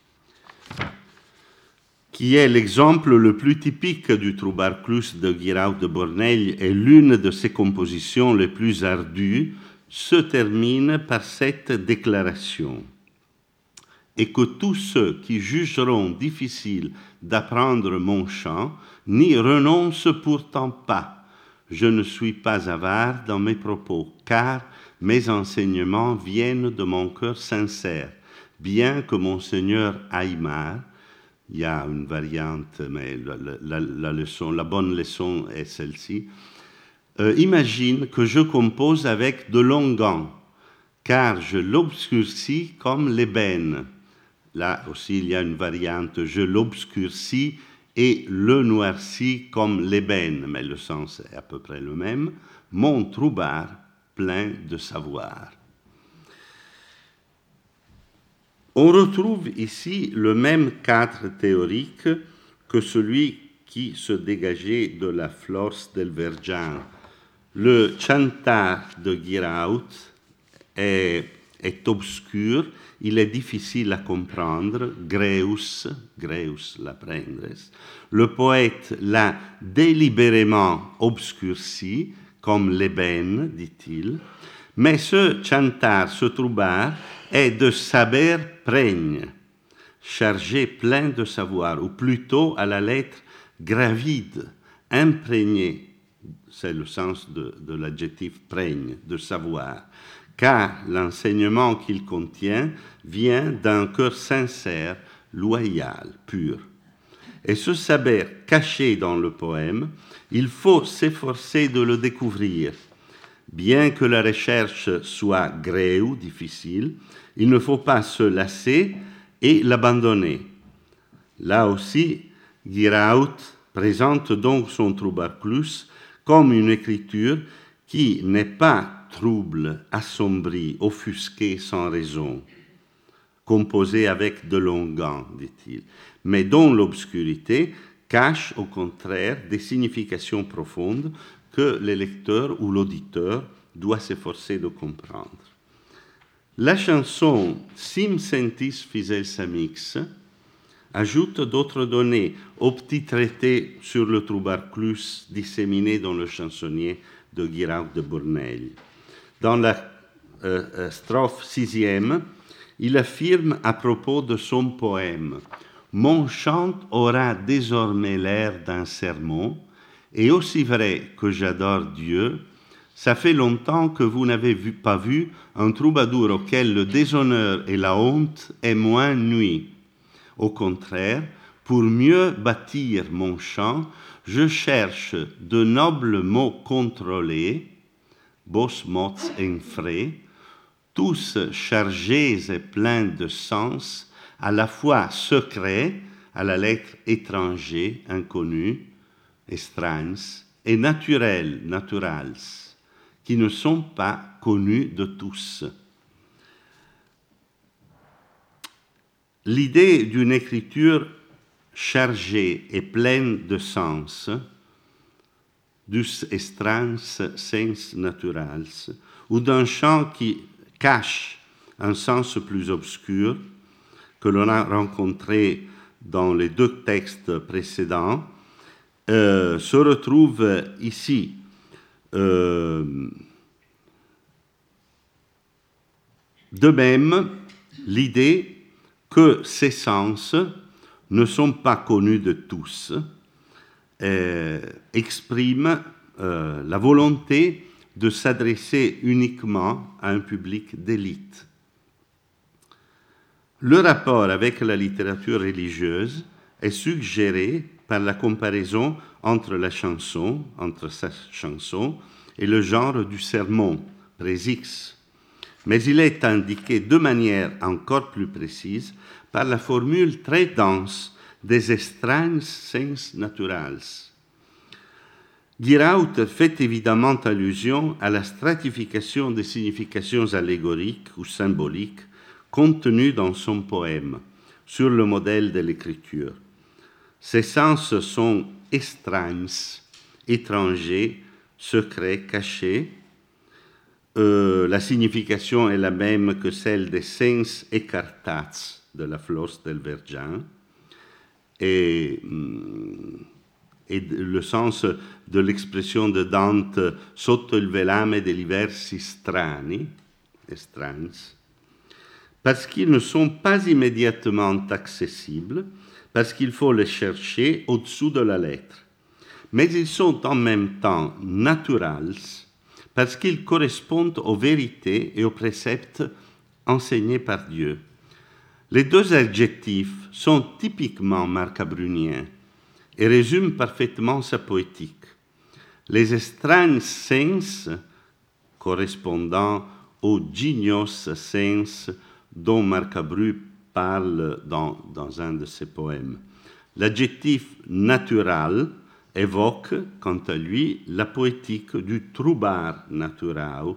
qui est l'exemple le plus typique du Troubarclus de Giraud de Borneil et l'une de ses compositions les plus ardues, se termine par cette déclaration. et que tous ceux qui jugeront difficile d'apprendre mon chant n'y renoncent pourtant pas. Je ne suis pas avare dans mes propos, car mes enseignements viennent de mon cœur sincère, bien que Monseigneur Aymar, il y a une variante, mais la bonne leçon est celle-ci, imagine que je compose avec de longs gants, car je l'obscurcis comme l'ébène. Là aussi, il y a une variante, je l'obscurcis et le noircis comme l'ébène, mais le sens est à peu près le même. Mon troubard plein de savoir. On retrouve ici le même cadre théorique que celui qui se dégageait de la Flors del Vergin. Le chantar de Giraud est obscur, il est difficile à comprendre, Greus l'apprendres. Le poète l'a délibérément obscurci, comme l'ébène, dit-il, mais ce chantar, ce troubard, est de saber prègne, chargé plein de savoir, ou plutôt à la lettre gravide, imprégné, c'est le sens de l'adjectif prègne, de savoir, car l'enseignement qu'il contient vient d'un cœur sincère, loyal, pur. Et ce saber caché dans le poème, il faut s'efforcer de le découvrir. Bien que la recherche soit greu, difficile, il ne faut pas se lasser et l'abandonner. Là aussi, Giraud présente donc son Troubarclus comme une écriture qui n'est pas trouble, assombrie, offusquée sans raison, composée avec de longs gants, dit-il, mais dont l'obscurité cache au contraire des significations profondes que le lecteur ou l'auditeur doit s'efforcer de comprendre. La chanson Sim sentis fidèles amix ajoute d'autres données au petit traité sur le Troubarclus disséminé dans le chansonnier de Giraud de Bourneil. Dans la strophe 6e, il affirme à propos de son poème « Mon chant aura désormais l'air d'un sermon, et aussi vrai que j'adore Dieu, ça fait longtemps que vous n'avez pas vu un troubadour auquel le déshonneur et la honte aient moins nui. Au contraire, pour mieux bâtir mon chant, je cherche de nobles mots contrôlés, beaux mots infrais, tous chargés et pleins de sens, à la fois secrets, à la lettre étranger, inconnu, estranges, et naturels, naturals, qui ne sont pas connus de tous. L'idée d'une écriture chargée et pleine de sens, dus estranges sens naturals, ou d'un chant qui cache un sens plus obscur que l'on a rencontré dans les deux textes précédents, se retrouve ici. De même, l'idée que ces sens ne sont pas connus de tous exprime la volonté de s'adresser uniquement à un public d'élite. Le rapport avec la littérature religieuse est suggéré par la comparaison entre sa chanson et le genre du sermon, présix. Mais il est indiqué de manière encore plus précise par la formule très dense des estranges sens naturals. Giraud fait évidemment allusion à la stratification des significations allégoriques ou symboliques contenues dans son poème, sur le modèle de l'écriture. Ces sens sont estranges, étrangers, secrets, cachés. La signification est la même que celle des sens écartats de la Flors del Vergin. Et le sens de l'expression de Dante sotto il velame degli versi strani, estranges, parce qu'ils ne sont pas immédiatement accessibles, parce qu'il faut les chercher au-dessous de la lettre. Mais ils sont en même temps naturals, parce qu'ils correspondent aux vérités et aux préceptes enseignés par Dieu. Les deux adjectifs sont typiquement marcabruniens et résument parfaitement sa poétique. Les étranges sens, correspondant au genios sens dont Marcabru parle dans un de ses poèmes. L'adjectif natural évoque, quant à lui, la poétique du troubard natural,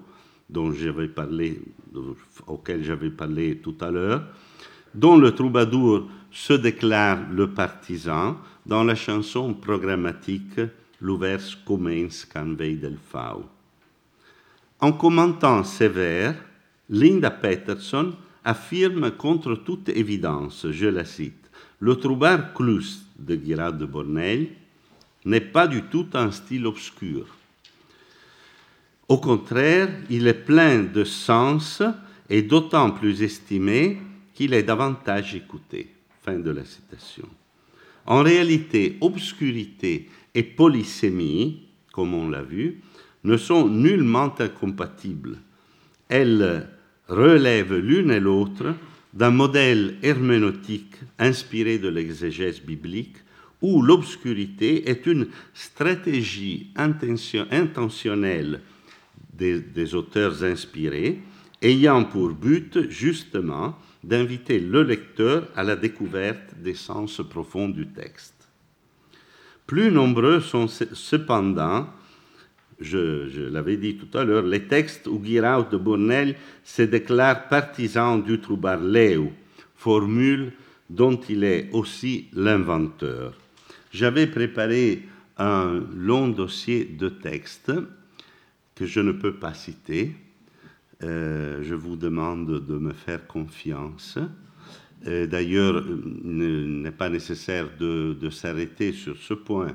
auquel j'avais parlé tout à l'heure, dont le troubadour se déclare le partisan dans la chanson programmatique « L'ouvers commence qu'en veille del fau ». En commentant ces vers, Linda Peterson affirme contre toute évidence, je la cite, « Le troubard clus de Guiraud de Bornel n'est pas du tout un style obscur. Au contraire, il est plein de sens et d'autant plus estimé qu'il est davantage écouté. » Fin de la citation. En réalité, obscurité et polysémie, comme on l'a vu, ne sont nullement incompatibles. Elles relèvent l'une et l'autre d'un modèle herméneutique inspiré de l'exégèse biblique où l'obscurité est une stratégie intentionnelle des auteurs inspirés ayant pour but justement d'inviter le lecteur à la découverte des sens profonds du texte. Plus nombreux sont cependant, je l'avais dit tout à l'heure, les textes où Guiraud de Bornel se déclare partisan du troubard léu, formule dont il est aussi l'inventeur. J'avais préparé un long dossier de textes que je ne peux pas citer. Je vous demande de me faire confiance. D'ailleurs, il n'est pas nécessaire de s'arrêter sur ce point.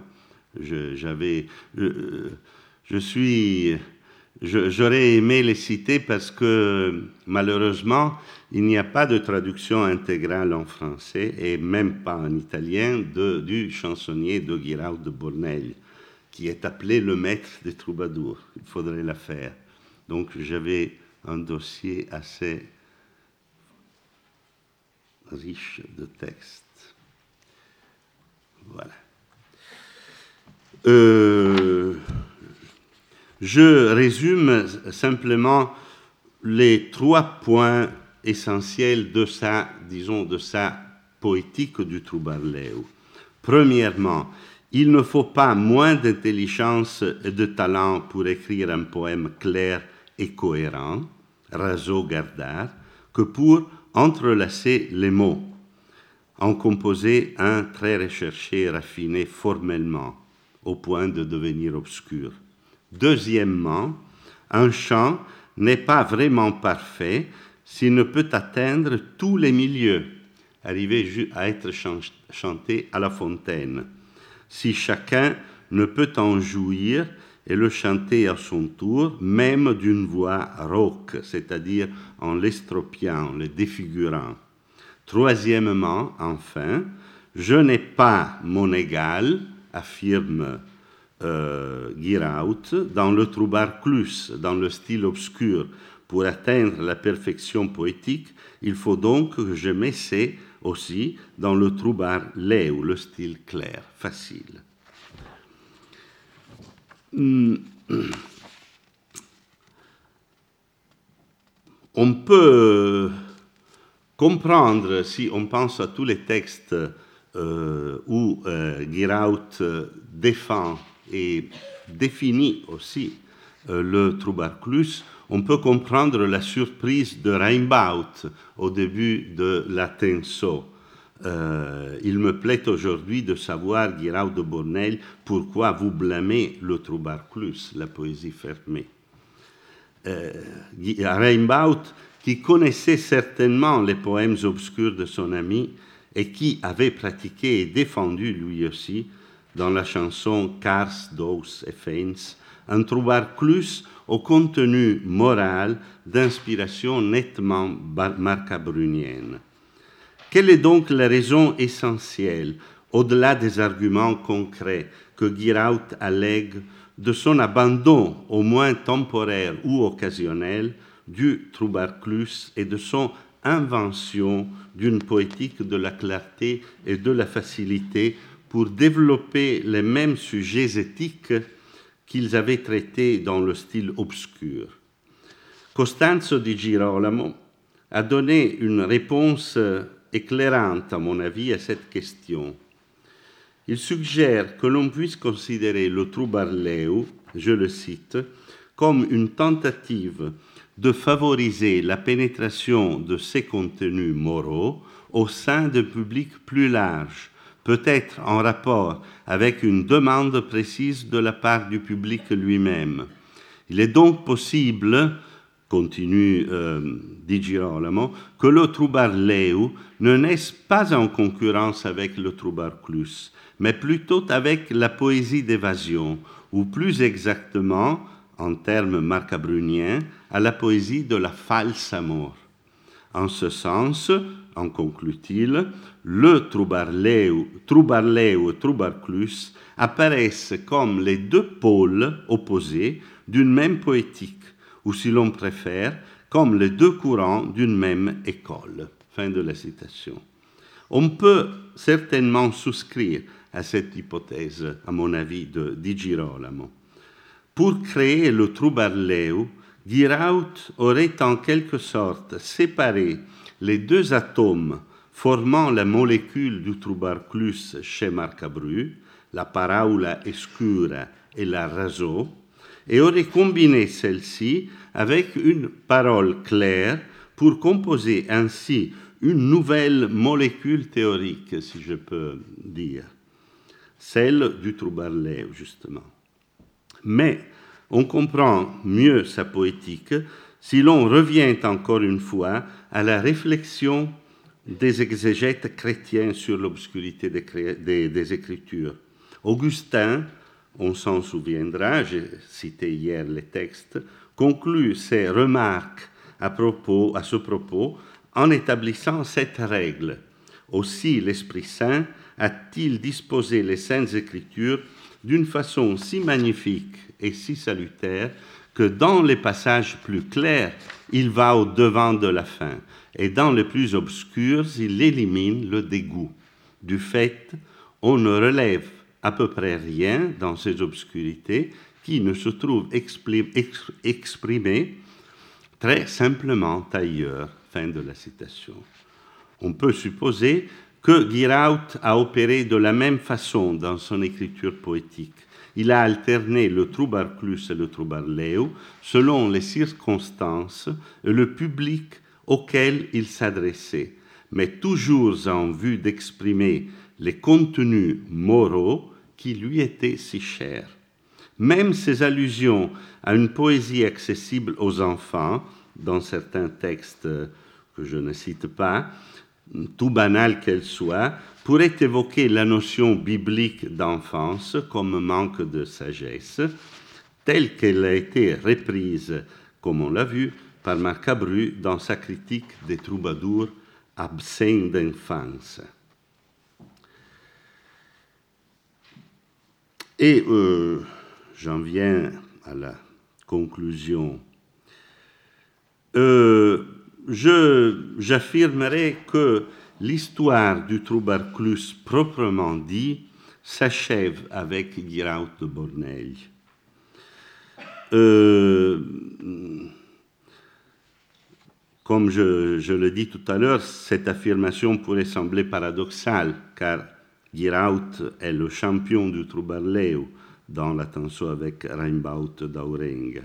J'aurais aimé les citer parce que malheureusement, il n'y a pas de traduction intégrale en français et même pas en italien du chansonnier de Guiraud de Bornel, qui est appelé le maître des troubadours. Il faudrait la faire. Donc j'avais un dossier assez riche de textes. Voilà. Je résume simplement les 3 points essentiels de sa poétique du troubard léu. Premièrement, il ne faut pas moins d'intelligence et de talent pour écrire un poème clair et cohérent, raso gardar, que pour entrelacer les mots, en composer un très recherché et raffiné formellement, au point de devenir obscur. Deuxièmement, un chant n'est pas vraiment parfait s'il ne peut atteindre tous les milieux, arriver à être chanté à la fontaine, si chacun ne peut en jouir et le chanter à son tour, même d'une voix rauque, c'est-à-dire en l'estropiant, en le défigurant. Troisièmement, enfin, je n'ai pas mon égal, affirme Guiraud, dans le troubard clus, dans le style obscur. Pour atteindre la perfection poétique, il faut donc que je m'essaie aussi dans le troubard léu, le style clair, facile. On peut comprendre, si on pense à tous les textes où Guiraud défend et définit aussi le troubard clus, on peut comprendre la surprise de Rimbaud au début de l'Atenso. Il me plaît aujourd'hui de savoir, Guiraud de Bornel, pourquoi vous blâmez le troubard clus, la poésie fermée. Rimbaud, qui connaissait certainement les poèmes obscurs de son ami et qui avait pratiqué et défendu lui aussi dans la chanson Cars, Dos et Feins, un troubard clus au contenu moral d'inspiration nettement marcabrunienne. Quelle est donc la raison essentielle, au-delà des arguments concrets que Giraud allègue, de son abandon, au moins temporaire ou occasionnel, du troubarclus et de son invention d'une poétique de la clarté et de la facilité pour développer les mêmes sujets éthiques qu'ils avaient traités dans le style obscur? Costanzo di Girolamo a donné une réponse éclairante, à mon avis, à cette question. Il suggère que l'on puisse considérer le Troubarleu, je le cite, comme une tentative de favoriser la pénétration de ces contenus moraux au sein d'un public plus large, peut-être en rapport avec une demande précise de la part du public lui-même. Il est donc possible, continue Di Girolamo, que le Troubarleu ne naisse pas en concurrence avec le Troubarclus, mais plutôt avec la poésie d'évasion, ou plus exactement, en termes marcabruniens, à la poésie de la false amour. En ce sens, en conclut-il, le Troubarleu et Troubarclus apparaissent comme les deux pôles opposés d'une même poétique, ou si l'on préfère, comme les deux courants d'une même école. Fin de la citation. On peut certainement souscrire à cette hypothèse, à mon avis, de Di Girolamo. Pour créer le Troubarleu, Giraud aurait en quelque sorte séparé les deux atomes formant la molécule du Troubarclus chez Marcabru, la paraula escura et la raso, et aurait combiné celle-ci avec une parole claire pour composer ainsi une nouvelle molécule théorique, si je peux dire, celle du Troubarleu, justement. Mais on comprend mieux sa poétique si l'on revient encore une fois à la réflexion des exégètes chrétiens sur l'obscurité des Écritures. Augustin, on s'en souviendra, j'ai cité hier les textes, conclut ses remarques à ce propos en établissant cette règle. Aussi l'Esprit Saint a-t-il disposé les Saintes Écritures d'une façon si magnifique et si salutaire que dans les passages plus clairs, il va au-devant de la fin, et dans les plus obscurs, il élimine le dégoût. Du fait, on ne relève à peu près rien dans ces obscurités qui ne se trouvent exprimées très simplement ailleurs. Fin de la citation. On peut supposer que Giraud a opéré de la même façon dans son écriture poétique. Il a alterné le Troubarclus et le Troubarleu selon les circonstances et le public auquel il s'adressait, mais toujours en vue d'exprimer les contenus moraux qui lui étaient si chers. Même ses allusions à une poésie accessible aux enfants, dans certains textes que je ne cite pas, tout banale qu'elle soit, pourrait évoquer la notion biblique d'enfance comme manque de sagesse, telle qu'elle a été reprise, comme on l'a vu, par Marcabru dans sa critique des troubadours absents d'enfance. Et j'en viens à la conclusion. J'affirmerai que l'histoire du Troubarclus proprement dit s'achève avec Giraud de Borneuil. Comme je le dis tout à l'heure, cette affirmation pourrait sembler paradoxale, car Giraud est le champion du Troubarleu dans la tenso avec Rimbaud d'Aurenga.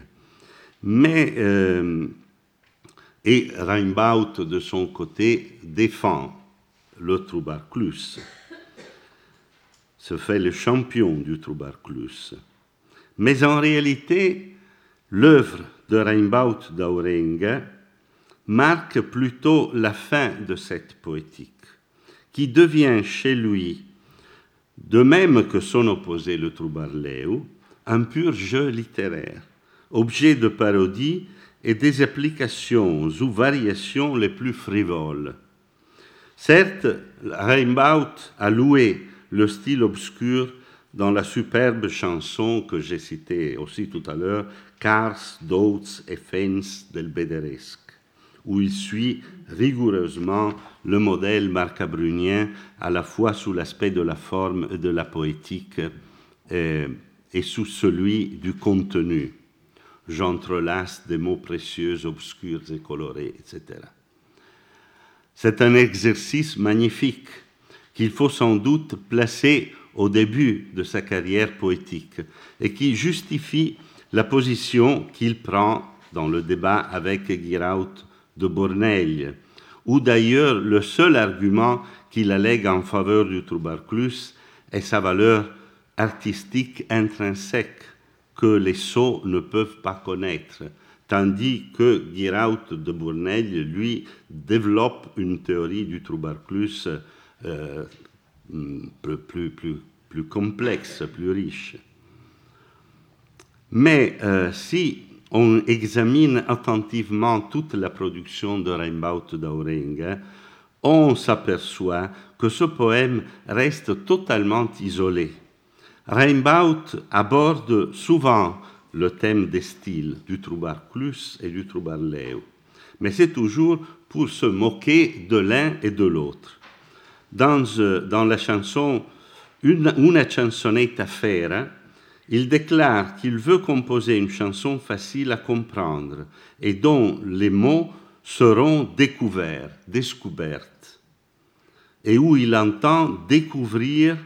Et Rimbaud, de son côté, défend le Troubarclus, se fait le champion du Troubarclus. Mais en réalité, l'œuvre de Rimbaud d'Aurenga marque plutôt la fin de cette poétique, qui devient chez lui, de même que son opposé le Troubarleu, un pur jeu littéraire, objet de parodie et des applications ou variations les plus frivoles. Certes, Rimbaud a loué le style obscur dans la superbe chanson que j'ai citée aussi tout à l'heure, Cars, Dots et Fens del Bederesque, où il suit rigoureusement le modèle marcabrunien à la fois sous l'aspect de la forme et de la poétique et sous celui du contenu. J'entrelace des mots précieux, obscurs et colorés, etc. C'est un exercice magnifique qu'il faut sans doute placer au début de sa carrière poétique et qui justifie la position qu'il prend dans le débat avec Guiraut de Borneille, où d'ailleurs le seul argument qu'il allègue en faveur du Troubarclus est sa valeur artistique intrinsèque que les sots ne peuvent pas connaître, tandis que Guiraut de Borneille, lui, développe une théorie du Troubarclus plus complexe, plus riche. Mais si on examine attentivement toute la production de Rimbaud d'Aurengue, on s'aperçoit que ce poème reste totalement isolé. Rimbaud aborde souvent le thème des styles, du Troubarclus et du Troubarleu, mais c'est toujours pour se moquer de l'un et de l'autre. Dans la chanson Una canzonetta fera, il déclare qu'il veut composer une chanson facile à comprendre et dont les mots seront découvertes, et où il entend découvrir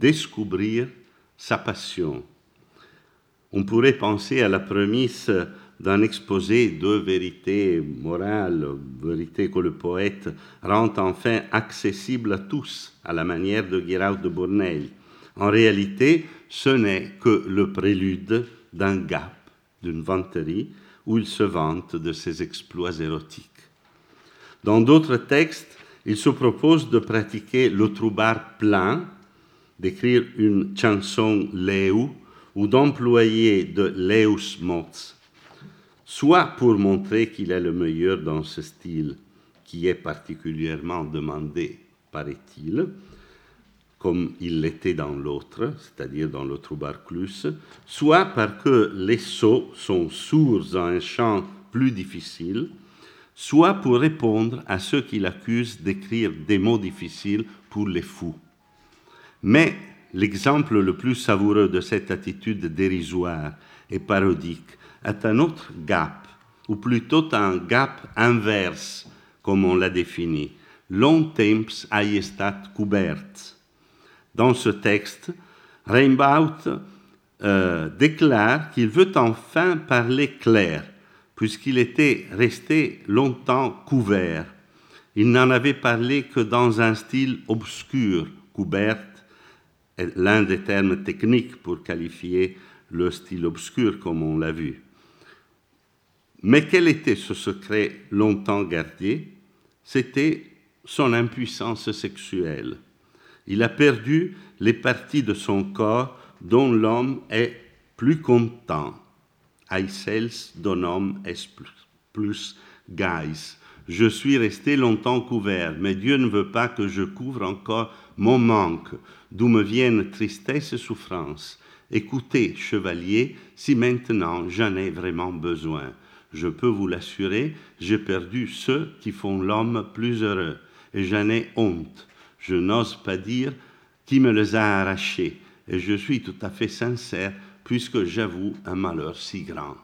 sa passion. On pourrait penser à la prémisse d'un exposé de vérités morales, vérités que le poète rend enfin accessibles à tous, à la manière de Guiraut de Borneille. En réalité, ce n'est que le prélude d'un gap, d'une vanterie, où il se vante de ses exploits érotiques. Dans d'autres textes, il se propose de pratiquer le troubard plein, d'écrire une chanson leu ou d'employer de leus mots, soit pour montrer qu'il est le meilleur dans ce style qui est particulièrement demandé, paraît-il, comme il l'était dans l'autre, c'est-à-dire dans le Troubarclus, soit parce que les sots sont sourds à un chant plus difficile, soit pour répondre à ceux qui l'accusent d'écrire des mots difficiles pour les fous. Mais l'exemple le plus savoureux de cette attitude dérisoire et parodique est un autre gap, ou plutôt un gap inverse, comme on l'a défini, long temps aiestat cobert. Dans ce texte, Rimbaud déclare qu'il veut enfin parler clair, puisqu'il était resté longtemps couvert. Il n'en avait parlé que dans un style obscur, couvert est l'un des termes techniques pour qualifier le style obscur, comme on l'a vu. Mais quel était ce secret longtemps gardé? C'était son impuissance sexuelle. Il a perdu les parties de son corps dont l'homme est plus content. Aicels donum est plus gais. Je suis resté longtemps couvert, mais Dieu ne veut pas que je couvre encore mon manque, d'où me viennent tristesse et souffrance. Écoutez, chevalier, si maintenant j'en ai vraiment besoin. Je peux vous l'assurer, j'ai perdu ceux qui font l'homme plus heureux, et j'en ai honte. Je n'ose pas dire qui me les a arrachés, et je suis tout à fait sincère, puisque j'avoue un malheur si grand.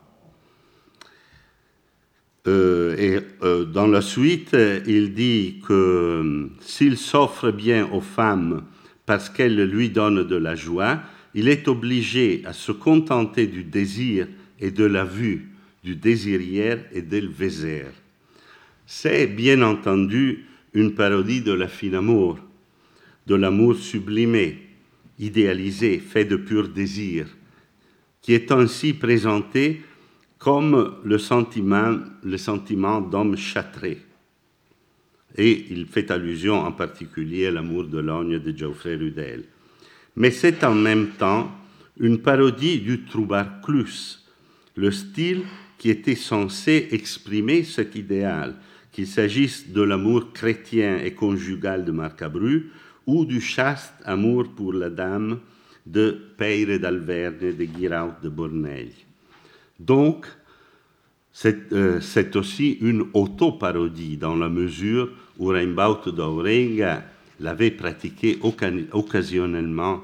Dans la suite, il dit que s'il s'offre bien aux femmes parce qu'elles lui donnent de la joie, il est obligé à se contenter du désir et de la vue, du désirière et del véser. C'est bien entendu une parodie de la fine amour, de l'amour sublimé, idéalisé, fait de pur désir, qui est ainsi présenté comme le sentiment d'homme châtré. Et il fait allusion en particulier à l'amour de l'ogne de Geoffrey Rudel. Mais c'est en même temps une parodie du Troubarclus, le style qui était censé exprimer cet idéal, qu'il s'agisse de l'amour chrétien et conjugal de Marcabru ou du chaste amour pour la dame de Peire d'Alverne de Guiraud de Bornel. Donc, c'est aussi une autoparodie dans la mesure où Rimbaud d'Aurenga l'avait pratiqué occasionnellement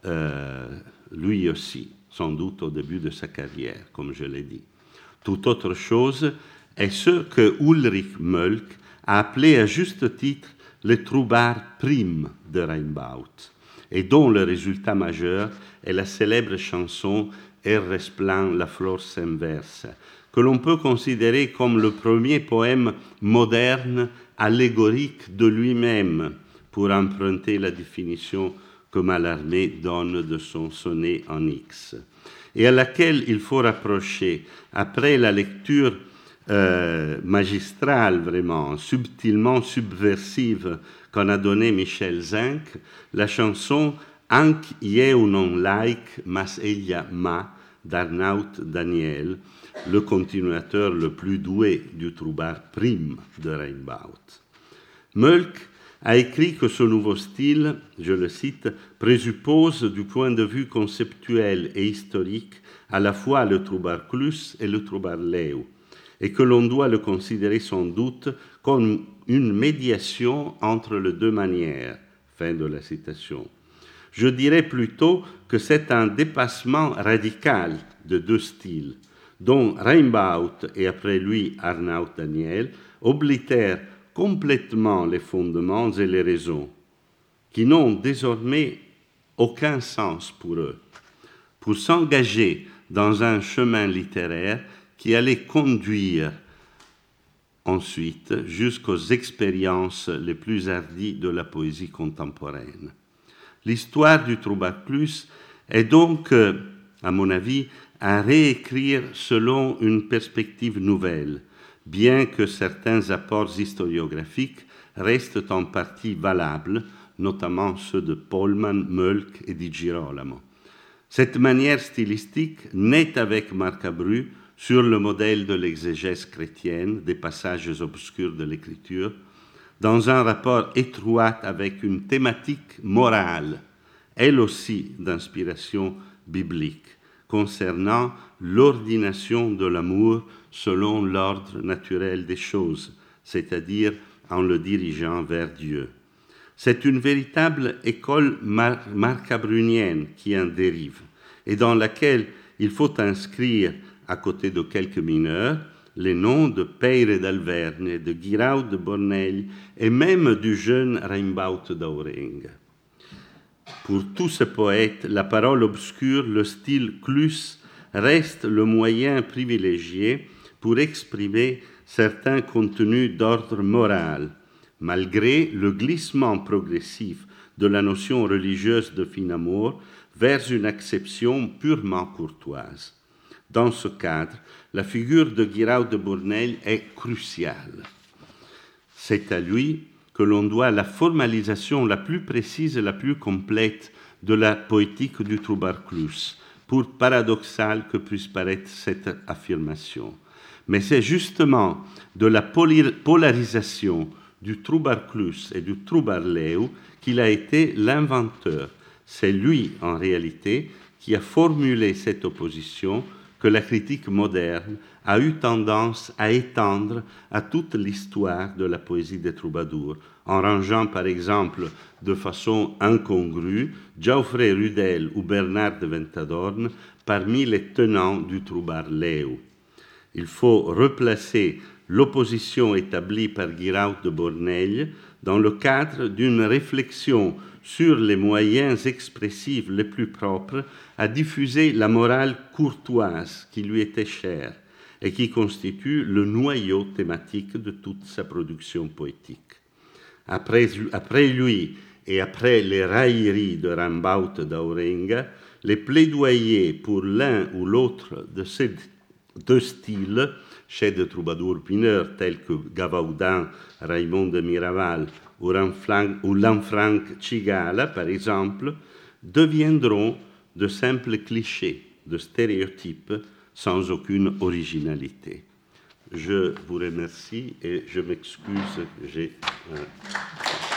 lui aussi, sans doute au début de sa carrière, comme je l'ai dit. Tout autre chose est ce que Ulrich Mölk a appelé à juste titre le troubard prime de Rimbaud, et dont le résultat majeur est la célèbre chanson Er resplan la flor s'inverse, que l'on peut considérer comme le premier poème moderne allégorique de lui-même, pour emprunter la définition que Mallarmé donne de son sonnet en X, et à laquelle il faut rapprocher, après la lecture magistrale, vraiment, subtilement subversive qu'en a donnée Michel Zinc, la chanson Anc eu non like mas ella ma d'Arnaud Daniel, le continuateur le plus doué du troubard prime de Rimbaud. Mölk a écrit que ce nouveau style, je le cite, présuppose du point de vue conceptuel et historique à la fois le troubard-clus et le troubard-leu, et que l'on doit le considérer sans doute comme une médiation entre les deux manières. Fin de la citation. Je dirais plutôt que c'est un dépassement radical de deux styles, dont Rimbaud et après lui Arnaud Daniel oblitèrent complètement les fondements et les raisons, qui n'ont désormais aucun sens pour eux, pour s'engager dans un chemin littéraire qui allait conduire ensuite jusqu'aux expériences les plus hardies de la poésie contemporaine. L'histoire du troubard-clus est donc, à mon avis, à réécrire selon une perspective nouvelle, bien que certains apports historiographiques restent en partie valables, notamment ceux de Pohlmann, Mölk et Di Girolamo. Cette manière stylistique naît avec Marcabru sur le modèle de l'exégèse chrétienne des passages obscurs de l'écriture, dans un rapport étroit avec une thématique morale, elle aussi d'inspiration biblique, concernant l'ordination de l'amour selon l'ordre naturel des choses, c'est-à-dire en le dirigeant vers Dieu. C'est une véritable école marcabrunienne qui en dérive, et dans laquelle il faut inscrire, à côté de quelques mineurs, les noms de Peire d'Alverne, de Guiraud de Bornel et même du jeune Rimbaud d'Aurenga. Pour tous ces poètes, la parole obscure, le style clus, reste le moyen privilégié pour exprimer certains contenus d'ordre moral, malgré le glissement progressif de la notion religieuse de fin amour vers une acception purement courtoise. Dans ce cadre, la figure de Guiraud de Bornel est cruciale. C'est à lui que l'on doit la formalisation la plus précise et la plus complète de la poétique du troubard-clus, pour paradoxal que puisse paraître cette affirmation. Mais c'est justement de la polarisation du troubard-clus et du troubard-leu qu'il a été l'inventeur. C'est lui, en réalité, qui a formulé cette opposition que la critique moderne a eu tendance à étendre à toute l'histoire de la poésie des troubadours, en rangeant par exemple de façon incongrue Geoffrey Rudel ou Bernard de Ventadorn parmi les tenants du troubard-leu. Il faut replacer l'opposition établie par Guiraud de Bornel dans le cadre d'une réflexion sur les moyens expressifs les plus propres à diffuser la morale courtoise qui lui était chère et qui constitue le noyau thématique de toute sa production poétique. Après lui et après les railleries de Rimbaud d'Aurenga, les plaidoyers pour l'un ou l'autre de ces deux styles, chez des troubadours mineurs tels que Gavaudin, Raymond de Miraval ou Lanfranc Cigala, par exemple, deviendront de simples clichés, de stéréotypes, sans aucune originalité. Je vous remercie et je m'excuse.